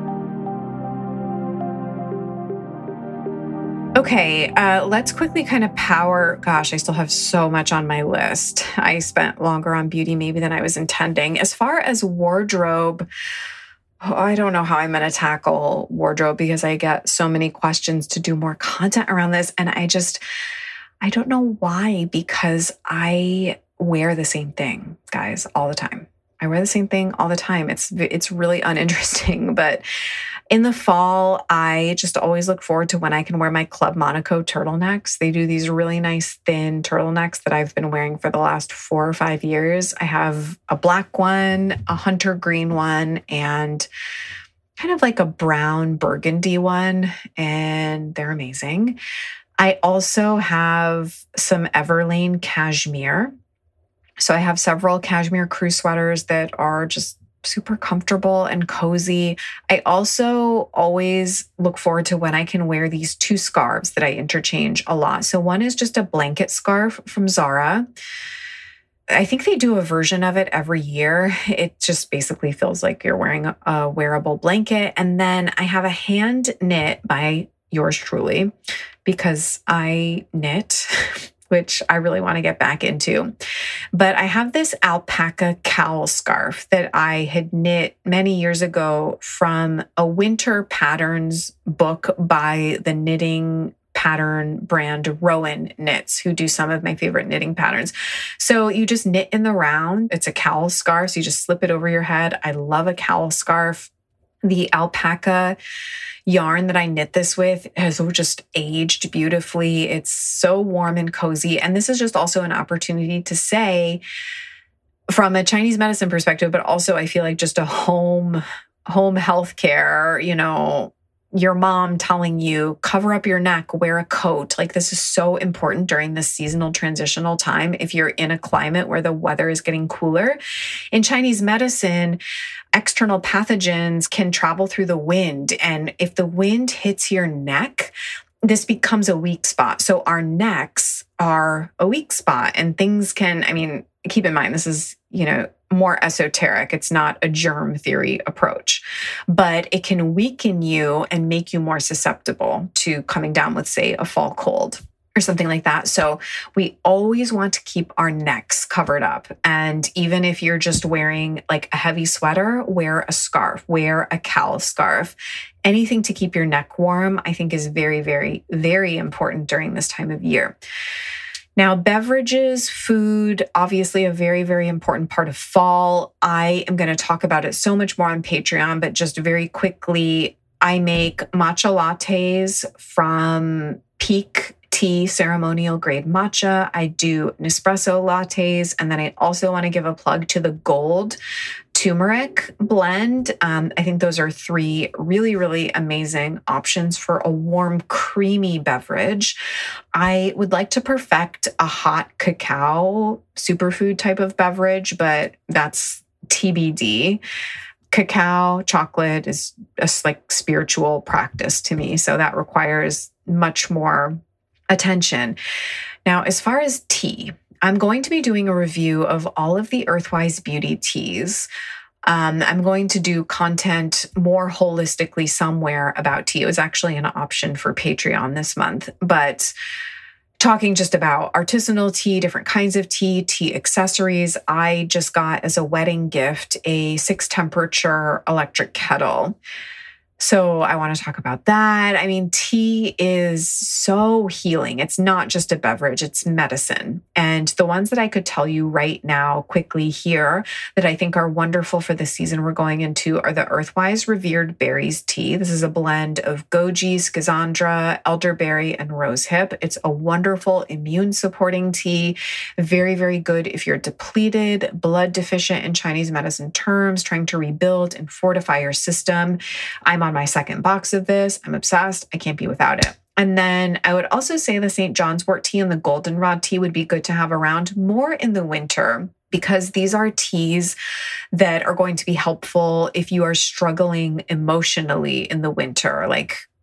Okay, uh, let's quickly kind of power. Gosh, I still have so much on my list. I spent longer on beauty maybe than I was intending. As far as wardrobe, oh, I don't know how I'm going to tackle wardrobe because I get so many questions to do more content around this. And I just, I don't know why, because I wear the same thing, guys, all the time. I wear the same thing all the time. It's it's really uninteresting, but in the fall, I just always look forward to when I can wear my Club Monaco turtlenecks. They do these really nice thin turtlenecks that I've been wearing for the last four or five years. I have a black one, a hunter green one, and kind of like a brown burgundy one, and they're amazing. I also have some Everlane cashmere. So I have several cashmere crew sweaters that are just super comfortable and cozy. I also always look forward to when I can wear these two scarves that I interchange a lot. So one is just a blanket scarf from Zara. I think they do a version of it every year. It just basically feels like you're wearing a wearable blanket. And then I have a hand knit by yours truly, because I knit, which I really want to get back into. But I have this alpaca cowl scarf that I had knit many years ago from a winter patterns book by the knitting pattern brand Rowan Knits, who do some of my favorite knitting patterns. So you just knit in the round. It's a cowl scarf, so you just slip it over your head. I love a cowl scarf. The alpaca yarn that I knit this with has just aged beautifully. It's so warm and cozy. And this is just also an opportunity to say, from a Chinese medicine perspective, but also I feel like just a home, home healthcare, you know, your mom telling you, cover up your neck, wear a coat. Like, this is so important during this seasonal transitional time. If you're in a climate where the weather is getting cooler, in Chinese medicine, external pathogens can travel through the wind. And if the wind hits your neck, this becomes a weak spot. So our necks are a weak spot, and things can, I mean, keep in mind, this is, you know, more esoteric. It's not a germ theory approach, but it can weaken you and make you more susceptible to coming down with, say, a fall cold or something like that. So we always want to keep our necks covered up. And even if you're just wearing like a heavy sweater, wear a scarf, wear a cowl scarf. Anything to keep your neck warm, I think, is very, very, very important during this time of year. Now, beverages, food, obviously a very, very important part of fall. I am going to talk about it so much more on Patreon, but just very quickly, I make matcha lattes from Peak Tea ceremonial grade matcha. I do Nespresso lattes. And then I also want to give a plug to the Gold turmeric blend. Um, I think those are three really, really amazing options for a warm, creamy beverage. I would like to perfect a hot cacao superfood type of beverage, but that's T B D. Cacao, chocolate is a like spiritual practice to me. So that requires much more attention. Now, as far as tea, I'm going to be doing a review of all of the Earthwise Beauty teas. Um, I'm going to do content more holistically somewhere about tea. It was actually an option for Patreon this month, but talking just about artisanal tea, different kinds of tea, tea accessories. I just got as a wedding gift a six temperature electric kettle. So I want to talk about that. I mean, tea is so healing. It's not just a beverage, it's medicine. And the ones that I could tell you right now quickly here that I think are wonderful for the season we're going into are the Earthwise Revered Berries tea. This is a blend of goji, schizandra, elderberry, and rosehip. It's a wonderful immune supporting tea. Very, very good if you're depleted, blood deficient in Chinese medicine terms, trying to rebuild and fortify your system. I'm on my second box of this. I'm obsessed. I can't be without it. And then I would also say the Saint John's wort tea and the goldenrod tea would be good to have around more in the winter, because these are teas that are going to be helpful if you are struggling emotionally in the winter. Like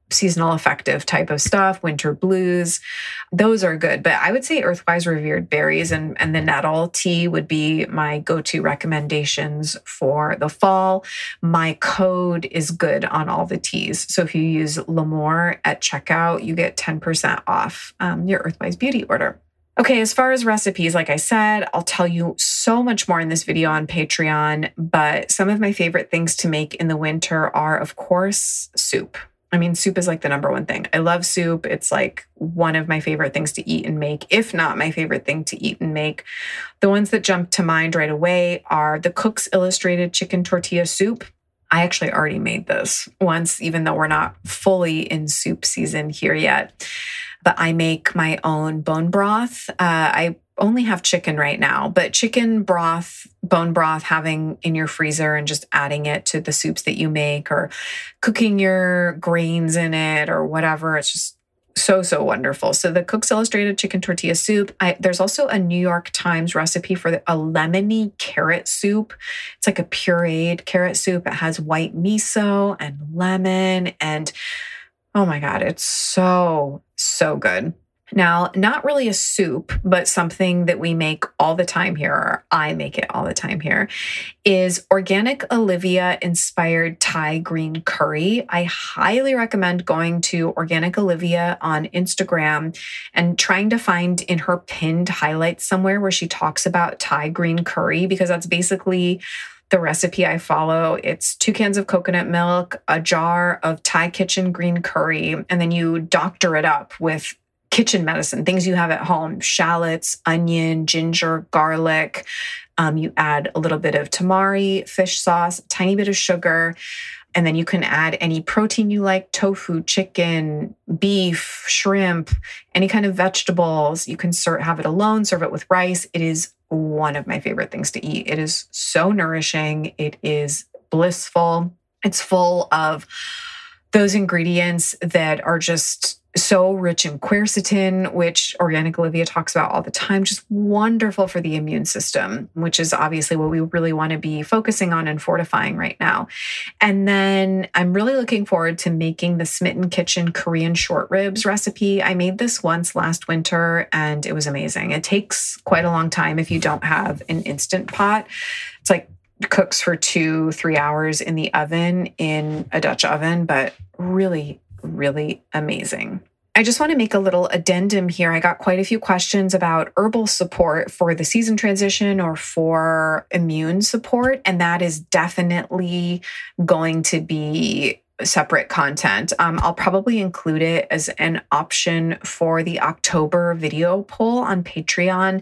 seasonal affective type of stuff, winter blues. Those are good. But I would say Earthwise Revered Berries and, and the nettle tea would be my go-to recommendations for the fall. My code is good on all the teas. So if you use L'Amour at checkout, you get ten percent off um, your Earthwise Beauty order. Okay, as far as recipes, like I said, I'll tell you so much more in this video on Patreon, but some of my favorite things to make in the winter are, of course, soup. I mean, soup is like the number one thing. I love soup. It's like one of my favorite things to eat and make, if not my favorite thing to eat and make. The ones that jump to mind right away are the Cook's Illustrated Chicken Tortilla Soup. I actually already made this once, even though we're not fully in soup season here yet. But I make my own bone broth. Uh, I only have chicken right now, but chicken broth, bone broth, having in your freezer and just adding it to the soups that you make or cooking your grains in it or whatever. It's just so, so wonderful. So the Cook's Illustrated Chicken Tortilla Soup. I, there's also a New York Times recipe for the, a lemony carrot soup. It's like a pureed carrot soup. It has white miso and lemon and oh my God, it's so, so good. Now, not really a soup, but something that we make all the time here, or I make it all the time here, is Organic Olivia inspired Thai green curry. I highly recommend going to Organic Olivia on Instagram and trying to find in her pinned highlights somewhere where she talks about Thai green curry, because that's basically the recipe I follow. It's two cans of coconut milk, a jar of Thai kitchen green curry, and then you doctor it up with kitchen medicine, things you have at home, shallots, onion, ginger, garlic. Um, you add a little bit of tamari, fish sauce, a tiny bit of sugar, and then you can add any protein you like, tofu, chicken, beef, shrimp, any kind of vegetables. You can serve, have it alone, serve it with rice. It is one of my favorite things to eat. It is so nourishing. It is blissful. It's full of those ingredients that are just so rich in quercetin, which Organic Olivia talks about all the time, just wonderful for the immune system, which is obviously what we really want to be focusing on and fortifying right now. And then I'm really looking forward to making the Smitten Kitchen Korean short ribs recipe. I made this once last winter and it was amazing. It takes quite a long time if you don't have an Instant Pot. It's like cooks for two, three hours in the oven, in a Dutch oven, but really, really amazing. I just want to make a little addendum here. I got quite a few questions about herbal support for the season transition or for immune support, and that is definitely going to be separate content. Um, I'll probably include it as an option for the October video poll on Patreon.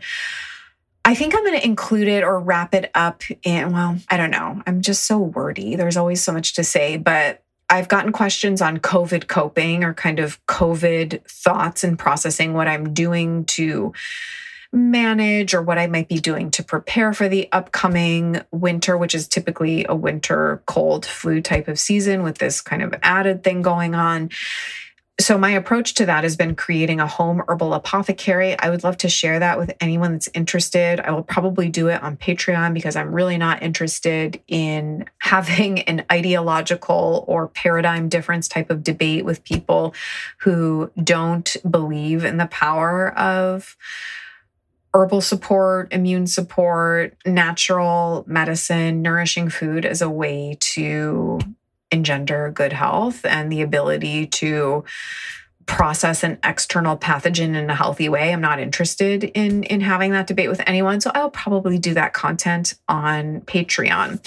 I think I'm going to include it or wrap it up in, well, I don't know. I'm just so wordy. There's always so much to say, but I've gotten questions on COVID coping or kind of COVID thoughts and processing what I'm doing to manage or what I might be doing to prepare for the upcoming winter, which is typically a winter cold flu type of season with this kind of added thing going on. So my approach to that has been creating a home herbal apothecary. I would love to share that with anyone that's interested. I will probably do it on Patreon because I'm really not interested in having an ideological or paradigm difference type of debate with people who don't believe in the power of herbal support, immune support, natural medicine, nourishing food as a way to engender good health and the ability to process an external pathogen in a healthy way. I'm not interested in, in having that debate with anyone. So I'll probably do that content on Patreon.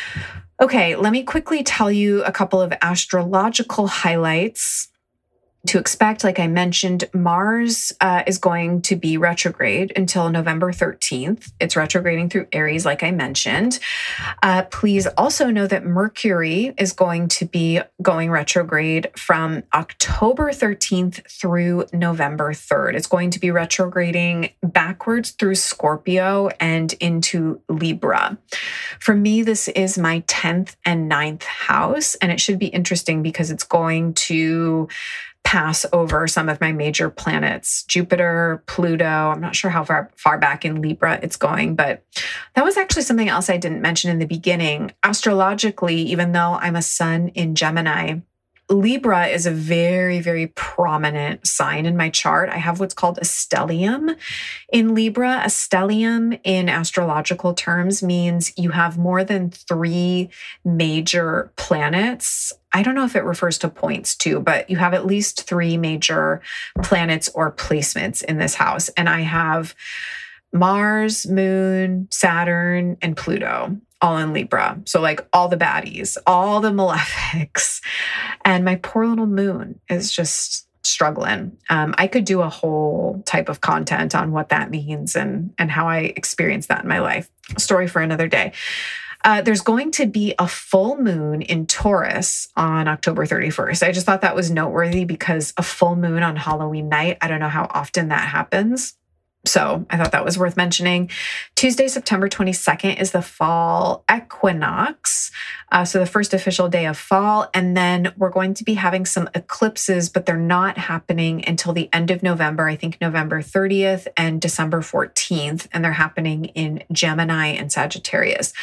Okay, let me quickly tell you a couple of astrological highlights to expect. Like I mentioned, Mars uh, is going to be retrograde until November thirteenth. It's retrograding through Aries, like I mentioned. Uh, please also know that Mercury is going to be going retrograde from October thirteenth through November third. It's going to be retrograding backwards through Scorpio and into Libra. For me, this is my tenth and ninth house, and it should be interesting because it's going to pass over some of my major planets, Jupiter, Pluto. I'm not sure how far, far back in Libra it's going, but that was actually something else I didn't mention in the beginning. Astrologically, even though I'm a sun in Gemini, Libra is a very, very prominent sign in my chart. I have what's called a stellium in Libra. A stellium in astrological terms means you have more than three major planets. I don't know if it refers to points too, but you have at least three major planets or placements in this house. And I have Mars, Moon, Saturn, and Pluto, all in Libra. So like all the baddies, all the malefics. And my poor little moon is just struggling. Um, I could do a whole type of content on what that means and, and how I experience that in my life. Story for another day. Uh, there's going to be a full moon in Taurus on October thirty-first. I just thought that was noteworthy because a full moon on Halloween night, I don't know how often that happens. So I thought that was worth mentioning. Tuesday, September twenty-second is the fall equinox. Uh, so the first official day of fall. And then we're going to be having some eclipses, but they're not happening until the end of November. I think November thirtieth and December fourteenth. And they're happening in Gemini and Sagittarius.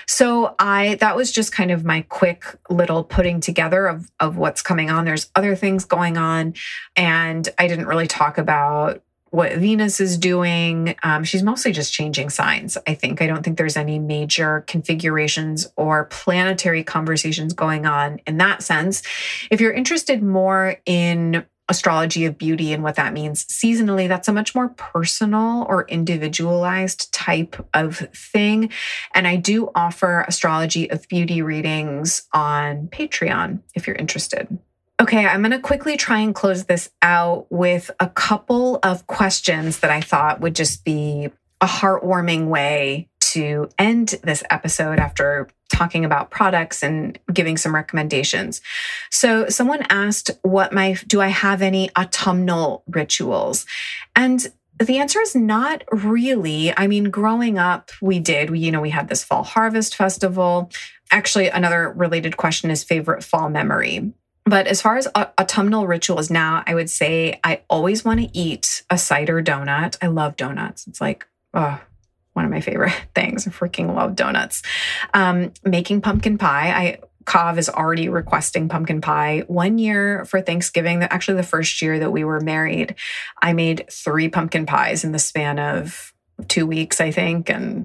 So I, that was just kind of my quick little putting together of, of what's coming on. There's other things going on. And I didn't really talk about what Venus is doing. Um, she's mostly just changing signs, I think. I don't think there's any major configurations or planetary conversations going on in that sense. If you're interested more in astrology of beauty and what that means seasonally, that's a much more personal or individualized type of thing. And I do offer astrology of beauty readings on Patreon if you're interested. Okay, I'm going to quickly try and close this out with a couple of questions that I thought would just be a heartwarming way to end this episode after talking about products and giving some recommendations. So someone asked, what my, do I have any autumnal rituals? And the answer is not really. I mean, growing up, we did, we, you know, we had this fall harvest festival. Actually, another related question is favorite fall memory. But as far as autumnal rituals now, I would say I always want to eat a cider donut. I love donuts. It's like, oh, one of my favorite things. I freaking love donuts. Um, making pumpkin pie. I Kav is already requesting pumpkin pie. One year for Thanksgiving, actually the first year that we were married, I made three pumpkin pies in the span of two weeks, I think. And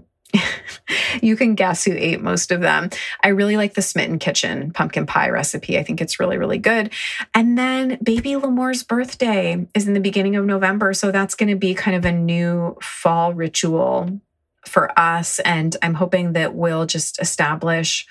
you can guess who ate most of them. I really like the Smitten Kitchen pumpkin pie recipe. I think it's really, really good. And then baby Lamore's birthday is in the beginning of November. So that's going to be kind of a new fall ritual for us. And I'm hoping that we'll just establish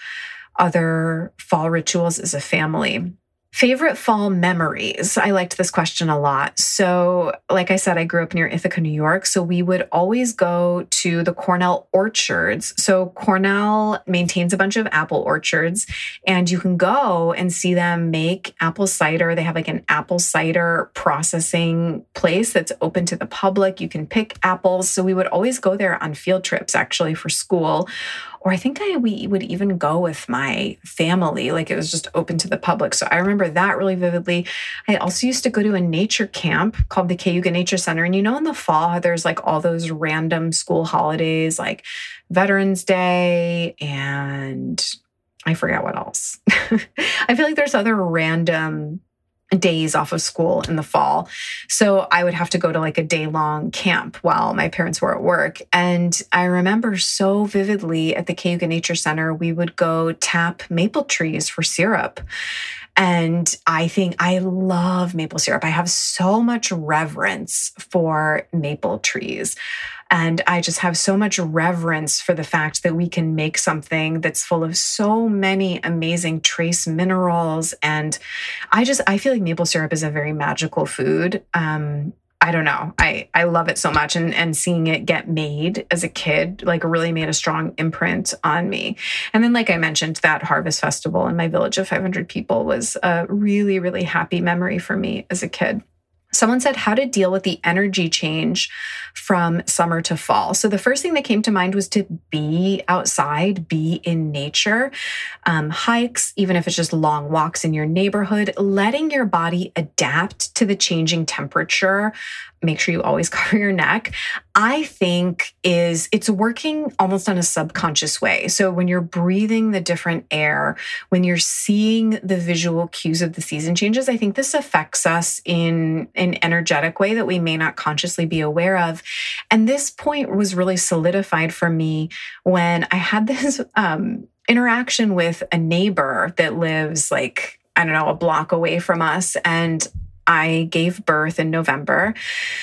other fall rituals as a family. Favorite fall memories. I liked this question a lot. So, like I said, I grew up near Ithaca, New York. So we would always go to the Cornell orchards. So Cornell maintains a bunch of apple orchards, and you can go and see them make apple cider. They have like an apple cider processing place that's open to the public. You can pick apples. So we would always go there on field trips, actually, for school. Or I think I we would even go with my family, like it was just open to the public. So I remember that really vividly. I also used to go to a nature camp called the Cayuga Nature Center. And you know, in the fall, there's like all those random school holidays like Veterans Day and I forget what else. I feel like there's other random days off of school in the fall. So I would have to go to like a day-long camp while my parents were at work. And I remember so vividly at the Cayuga Nature Center, we would go tap maple trees for syrup. And I think I love maple syrup. I have so much reverence for maple trees. And I just have so much reverence for the fact that we can make something that's full of so many amazing trace minerals. And I just, I feel like maple syrup is a very magical food. Um, I don't know. I, I love it so much. And, and seeing it get made as a kid, like really made a strong imprint on me. And then, like I mentioned, that harvest festival in my village of five hundred people was a really, really happy memory for me as a kid. Someone said how to deal with the energy change from summer to fall. So the first thing that came to mind was to be outside, be in nature, um, hikes, even if it's just long walks in your neighborhood, letting your body adapt to the changing temperature make sure you always cover your neck, I think is it's working almost on a subconscious way. So when you're breathing the different air, when you're seeing the visual cues of the season changes, I think this affects us in an energetic way that we may not consciously be aware of. And this point was really solidified for me when I had this um, interaction with a neighbor that lives like, I don't know, a block away from us. And I gave birth in November,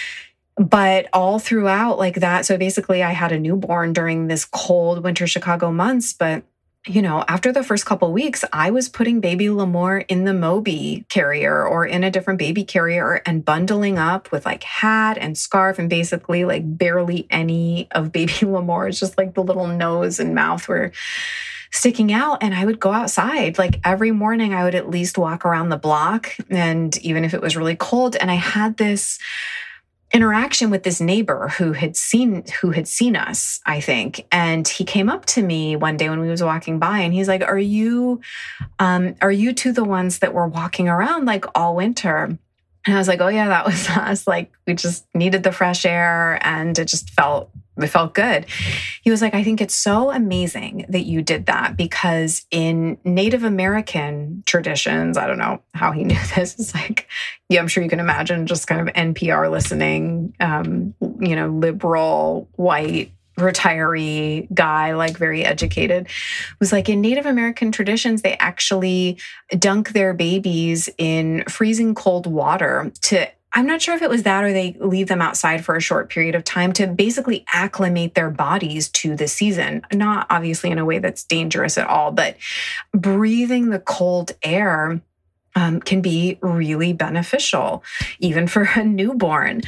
but all throughout like that. So basically I had a newborn during this cold winter Chicago months, but you know, after the first couple of weeks, I was putting baby L'Amour in the Moby carrier or in a different baby carrier and bundling up with like hat and scarf and basically like barely any of baby L'Amour. It's just like the little nose and mouth were sticking out. And I would go outside like every morning. I would at least walk around the block. And even if it was really cold, and I had this interaction with this neighbor who had seen, who had seen us, I think. And he came up to me one day when we was walking by and he's like, are you, um, are you two the ones that were walking around like all winter? And I was like, oh yeah, that was us. Like we just needed the fresh air and it just felt It felt good. He was like, I think it's so amazing that you did that because in Native American traditions, I don't know how he knew this. It's like, yeah, I'm sure you can imagine just kind of N P R listening, um, you know, liberal, white, retiree guy, like very educated, was like in Native American traditions, they actually dunk their babies in freezing cold water to I'm not sure if it was that or they leave them outside for a short period of time to basically acclimate their bodies to the season. Not obviously in a way that's dangerous at all, but breathing the cold air Um, can be really beneficial, even for a newborn.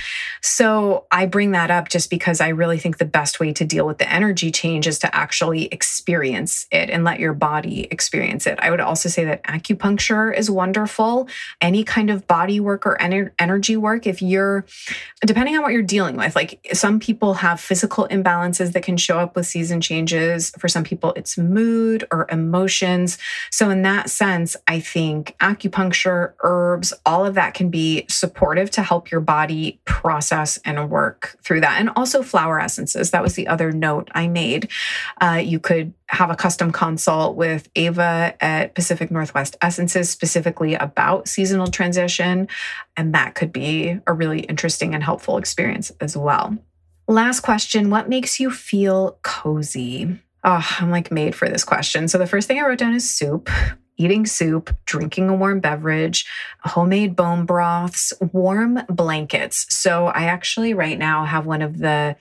So I bring that up just because I really think the best way to deal with the energy change is to actually experience it and let your body experience it. I would also say that acupuncture is wonderful. Any kind of body work or ener- energy work, if you're, depending on what you're dealing with, like some people have physical imbalances that can show up with season changes. For some people, it's mood or emotions. So in that sense, I think acupuncture Acupuncture, herbs, all of that can be supportive to help your body process and work through that. And also flower essences. That was the other note I made. Uh, you could have a custom consult with Ava at Pacific Northwest Essences specifically about seasonal transition. And that could be a really interesting and helpful experience as well. Last question, what makes you feel cozy? Oh, I'm like made for this question. So the first thing I wrote down is soup. Eating soup, drinking a warm beverage, homemade bone broths, warm blankets. So I actually right now have one of the,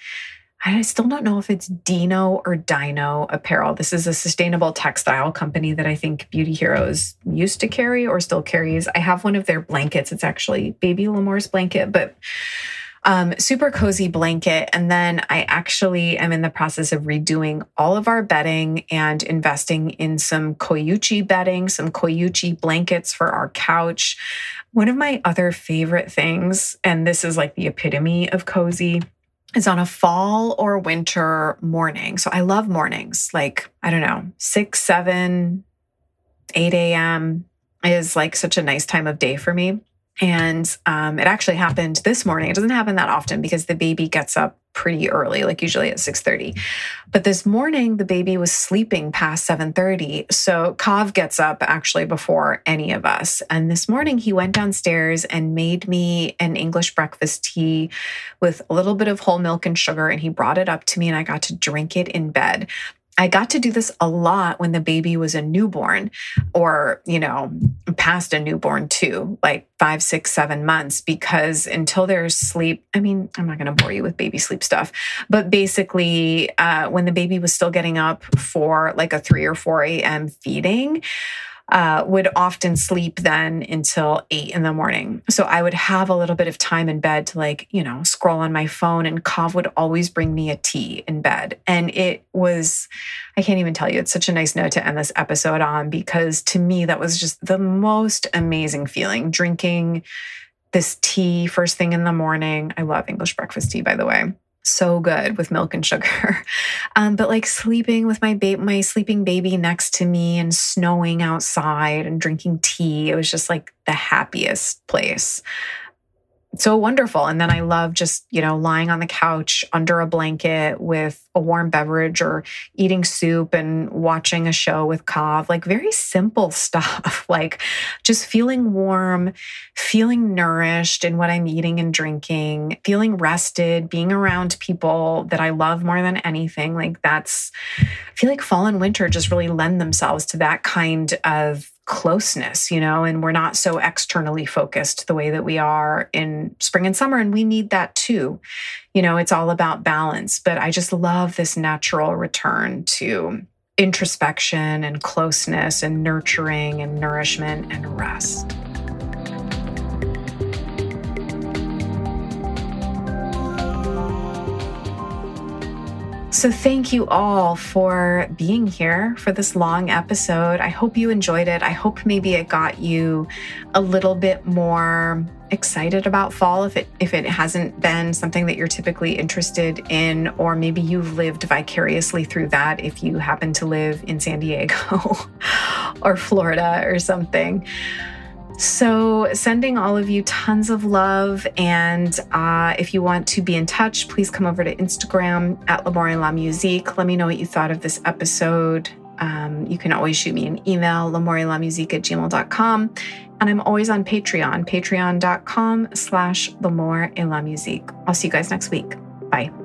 I still don't know if it's Dino or Dino apparel. This is a sustainable textile company that I think Beauty Heroes used to carry or still carries. I have one of their blankets. It's actually baby L'Amour's blanket, but Um, super cozy blanket. And then I actually am in the process of redoing all of our bedding and investing in some Koyuchi bedding, some Koyuchi blankets for our couch. One of my other favorite things, and this is like the epitome of cozy, is on a fall or winter morning. So I love mornings, like, I don't know, six, seven, eight a.m. is like such a nice time of day for me. And um, it actually happened this morning. It doesn't happen that often because the baby gets up pretty early, like usually at six thirty. But this morning, the baby was sleeping past seven thirty. So Kav gets up actually before any of us. And this morning, he went downstairs and made me an English breakfast tea with a little bit of whole milk and sugar. And he brought it up to me and I got to drink it in bed. I got to do this a lot when the baby was a newborn or, you know, past a newborn too, like five, six, seven months, because until there's sleep, I mean, I'm not going to bore you with baby sleep stuff, but basically uh, when the baby was still getting up for like a three or four a.m. feeding, Uh, would often sleep then until eight in the morning. So I would have a little bit of time in bed to like, you know, scroll on my phone, and Kav would always bring me a tea in bed. And it was, I can't even tell you, it's such a nice note to end this episode on, because to me, that was just the most amazing feeling, drinking this tea first thing in the morning. I love English breakfast tea, by the way. So good with milk and sugar. Um, but like sleeping with my baby, my sleeping baby next to me and snowing outside and drinking tea. It was just like the happiest place. so wonderful. And then I love just, you know, lying on the couch under a blanket with a warm beverage or eating soup and watching a show with Kav, like very simple stuff, like just feeling warm, feeling nourished in what I'm eating and drinking, feeling rested, being around people that I love more than anything. Like that's, I feel like fall and winter just really lend themselves to that kind of closeness, you know, and we're not so externally focused the way that we are in spring and summer. And we need that too. You know, it's all about balance, but I just love this natural return to introspection and closeness and nurturing and nourishment and rest. So thank you all for being here for this long episode. I hope you enjoyed it. I hope maybe it got you a little bit more excited about fall if it if it hasn't been something that you're typically interested in, or maybe you've lived vicariously through that if you happen to live in San Diego or Florida or something. So sending all of you tons of love. And uh, if you want to be in touch, please come over to Instagram at L'Amour et la Musique. Let me know what you thought of this episode. Um, you can always shoot me an email, l'amour et la musique at gmail dot com. And I'm always on Patreon, patreon dot com slash l'amour et la musique. I'll see you guys next week. Bye.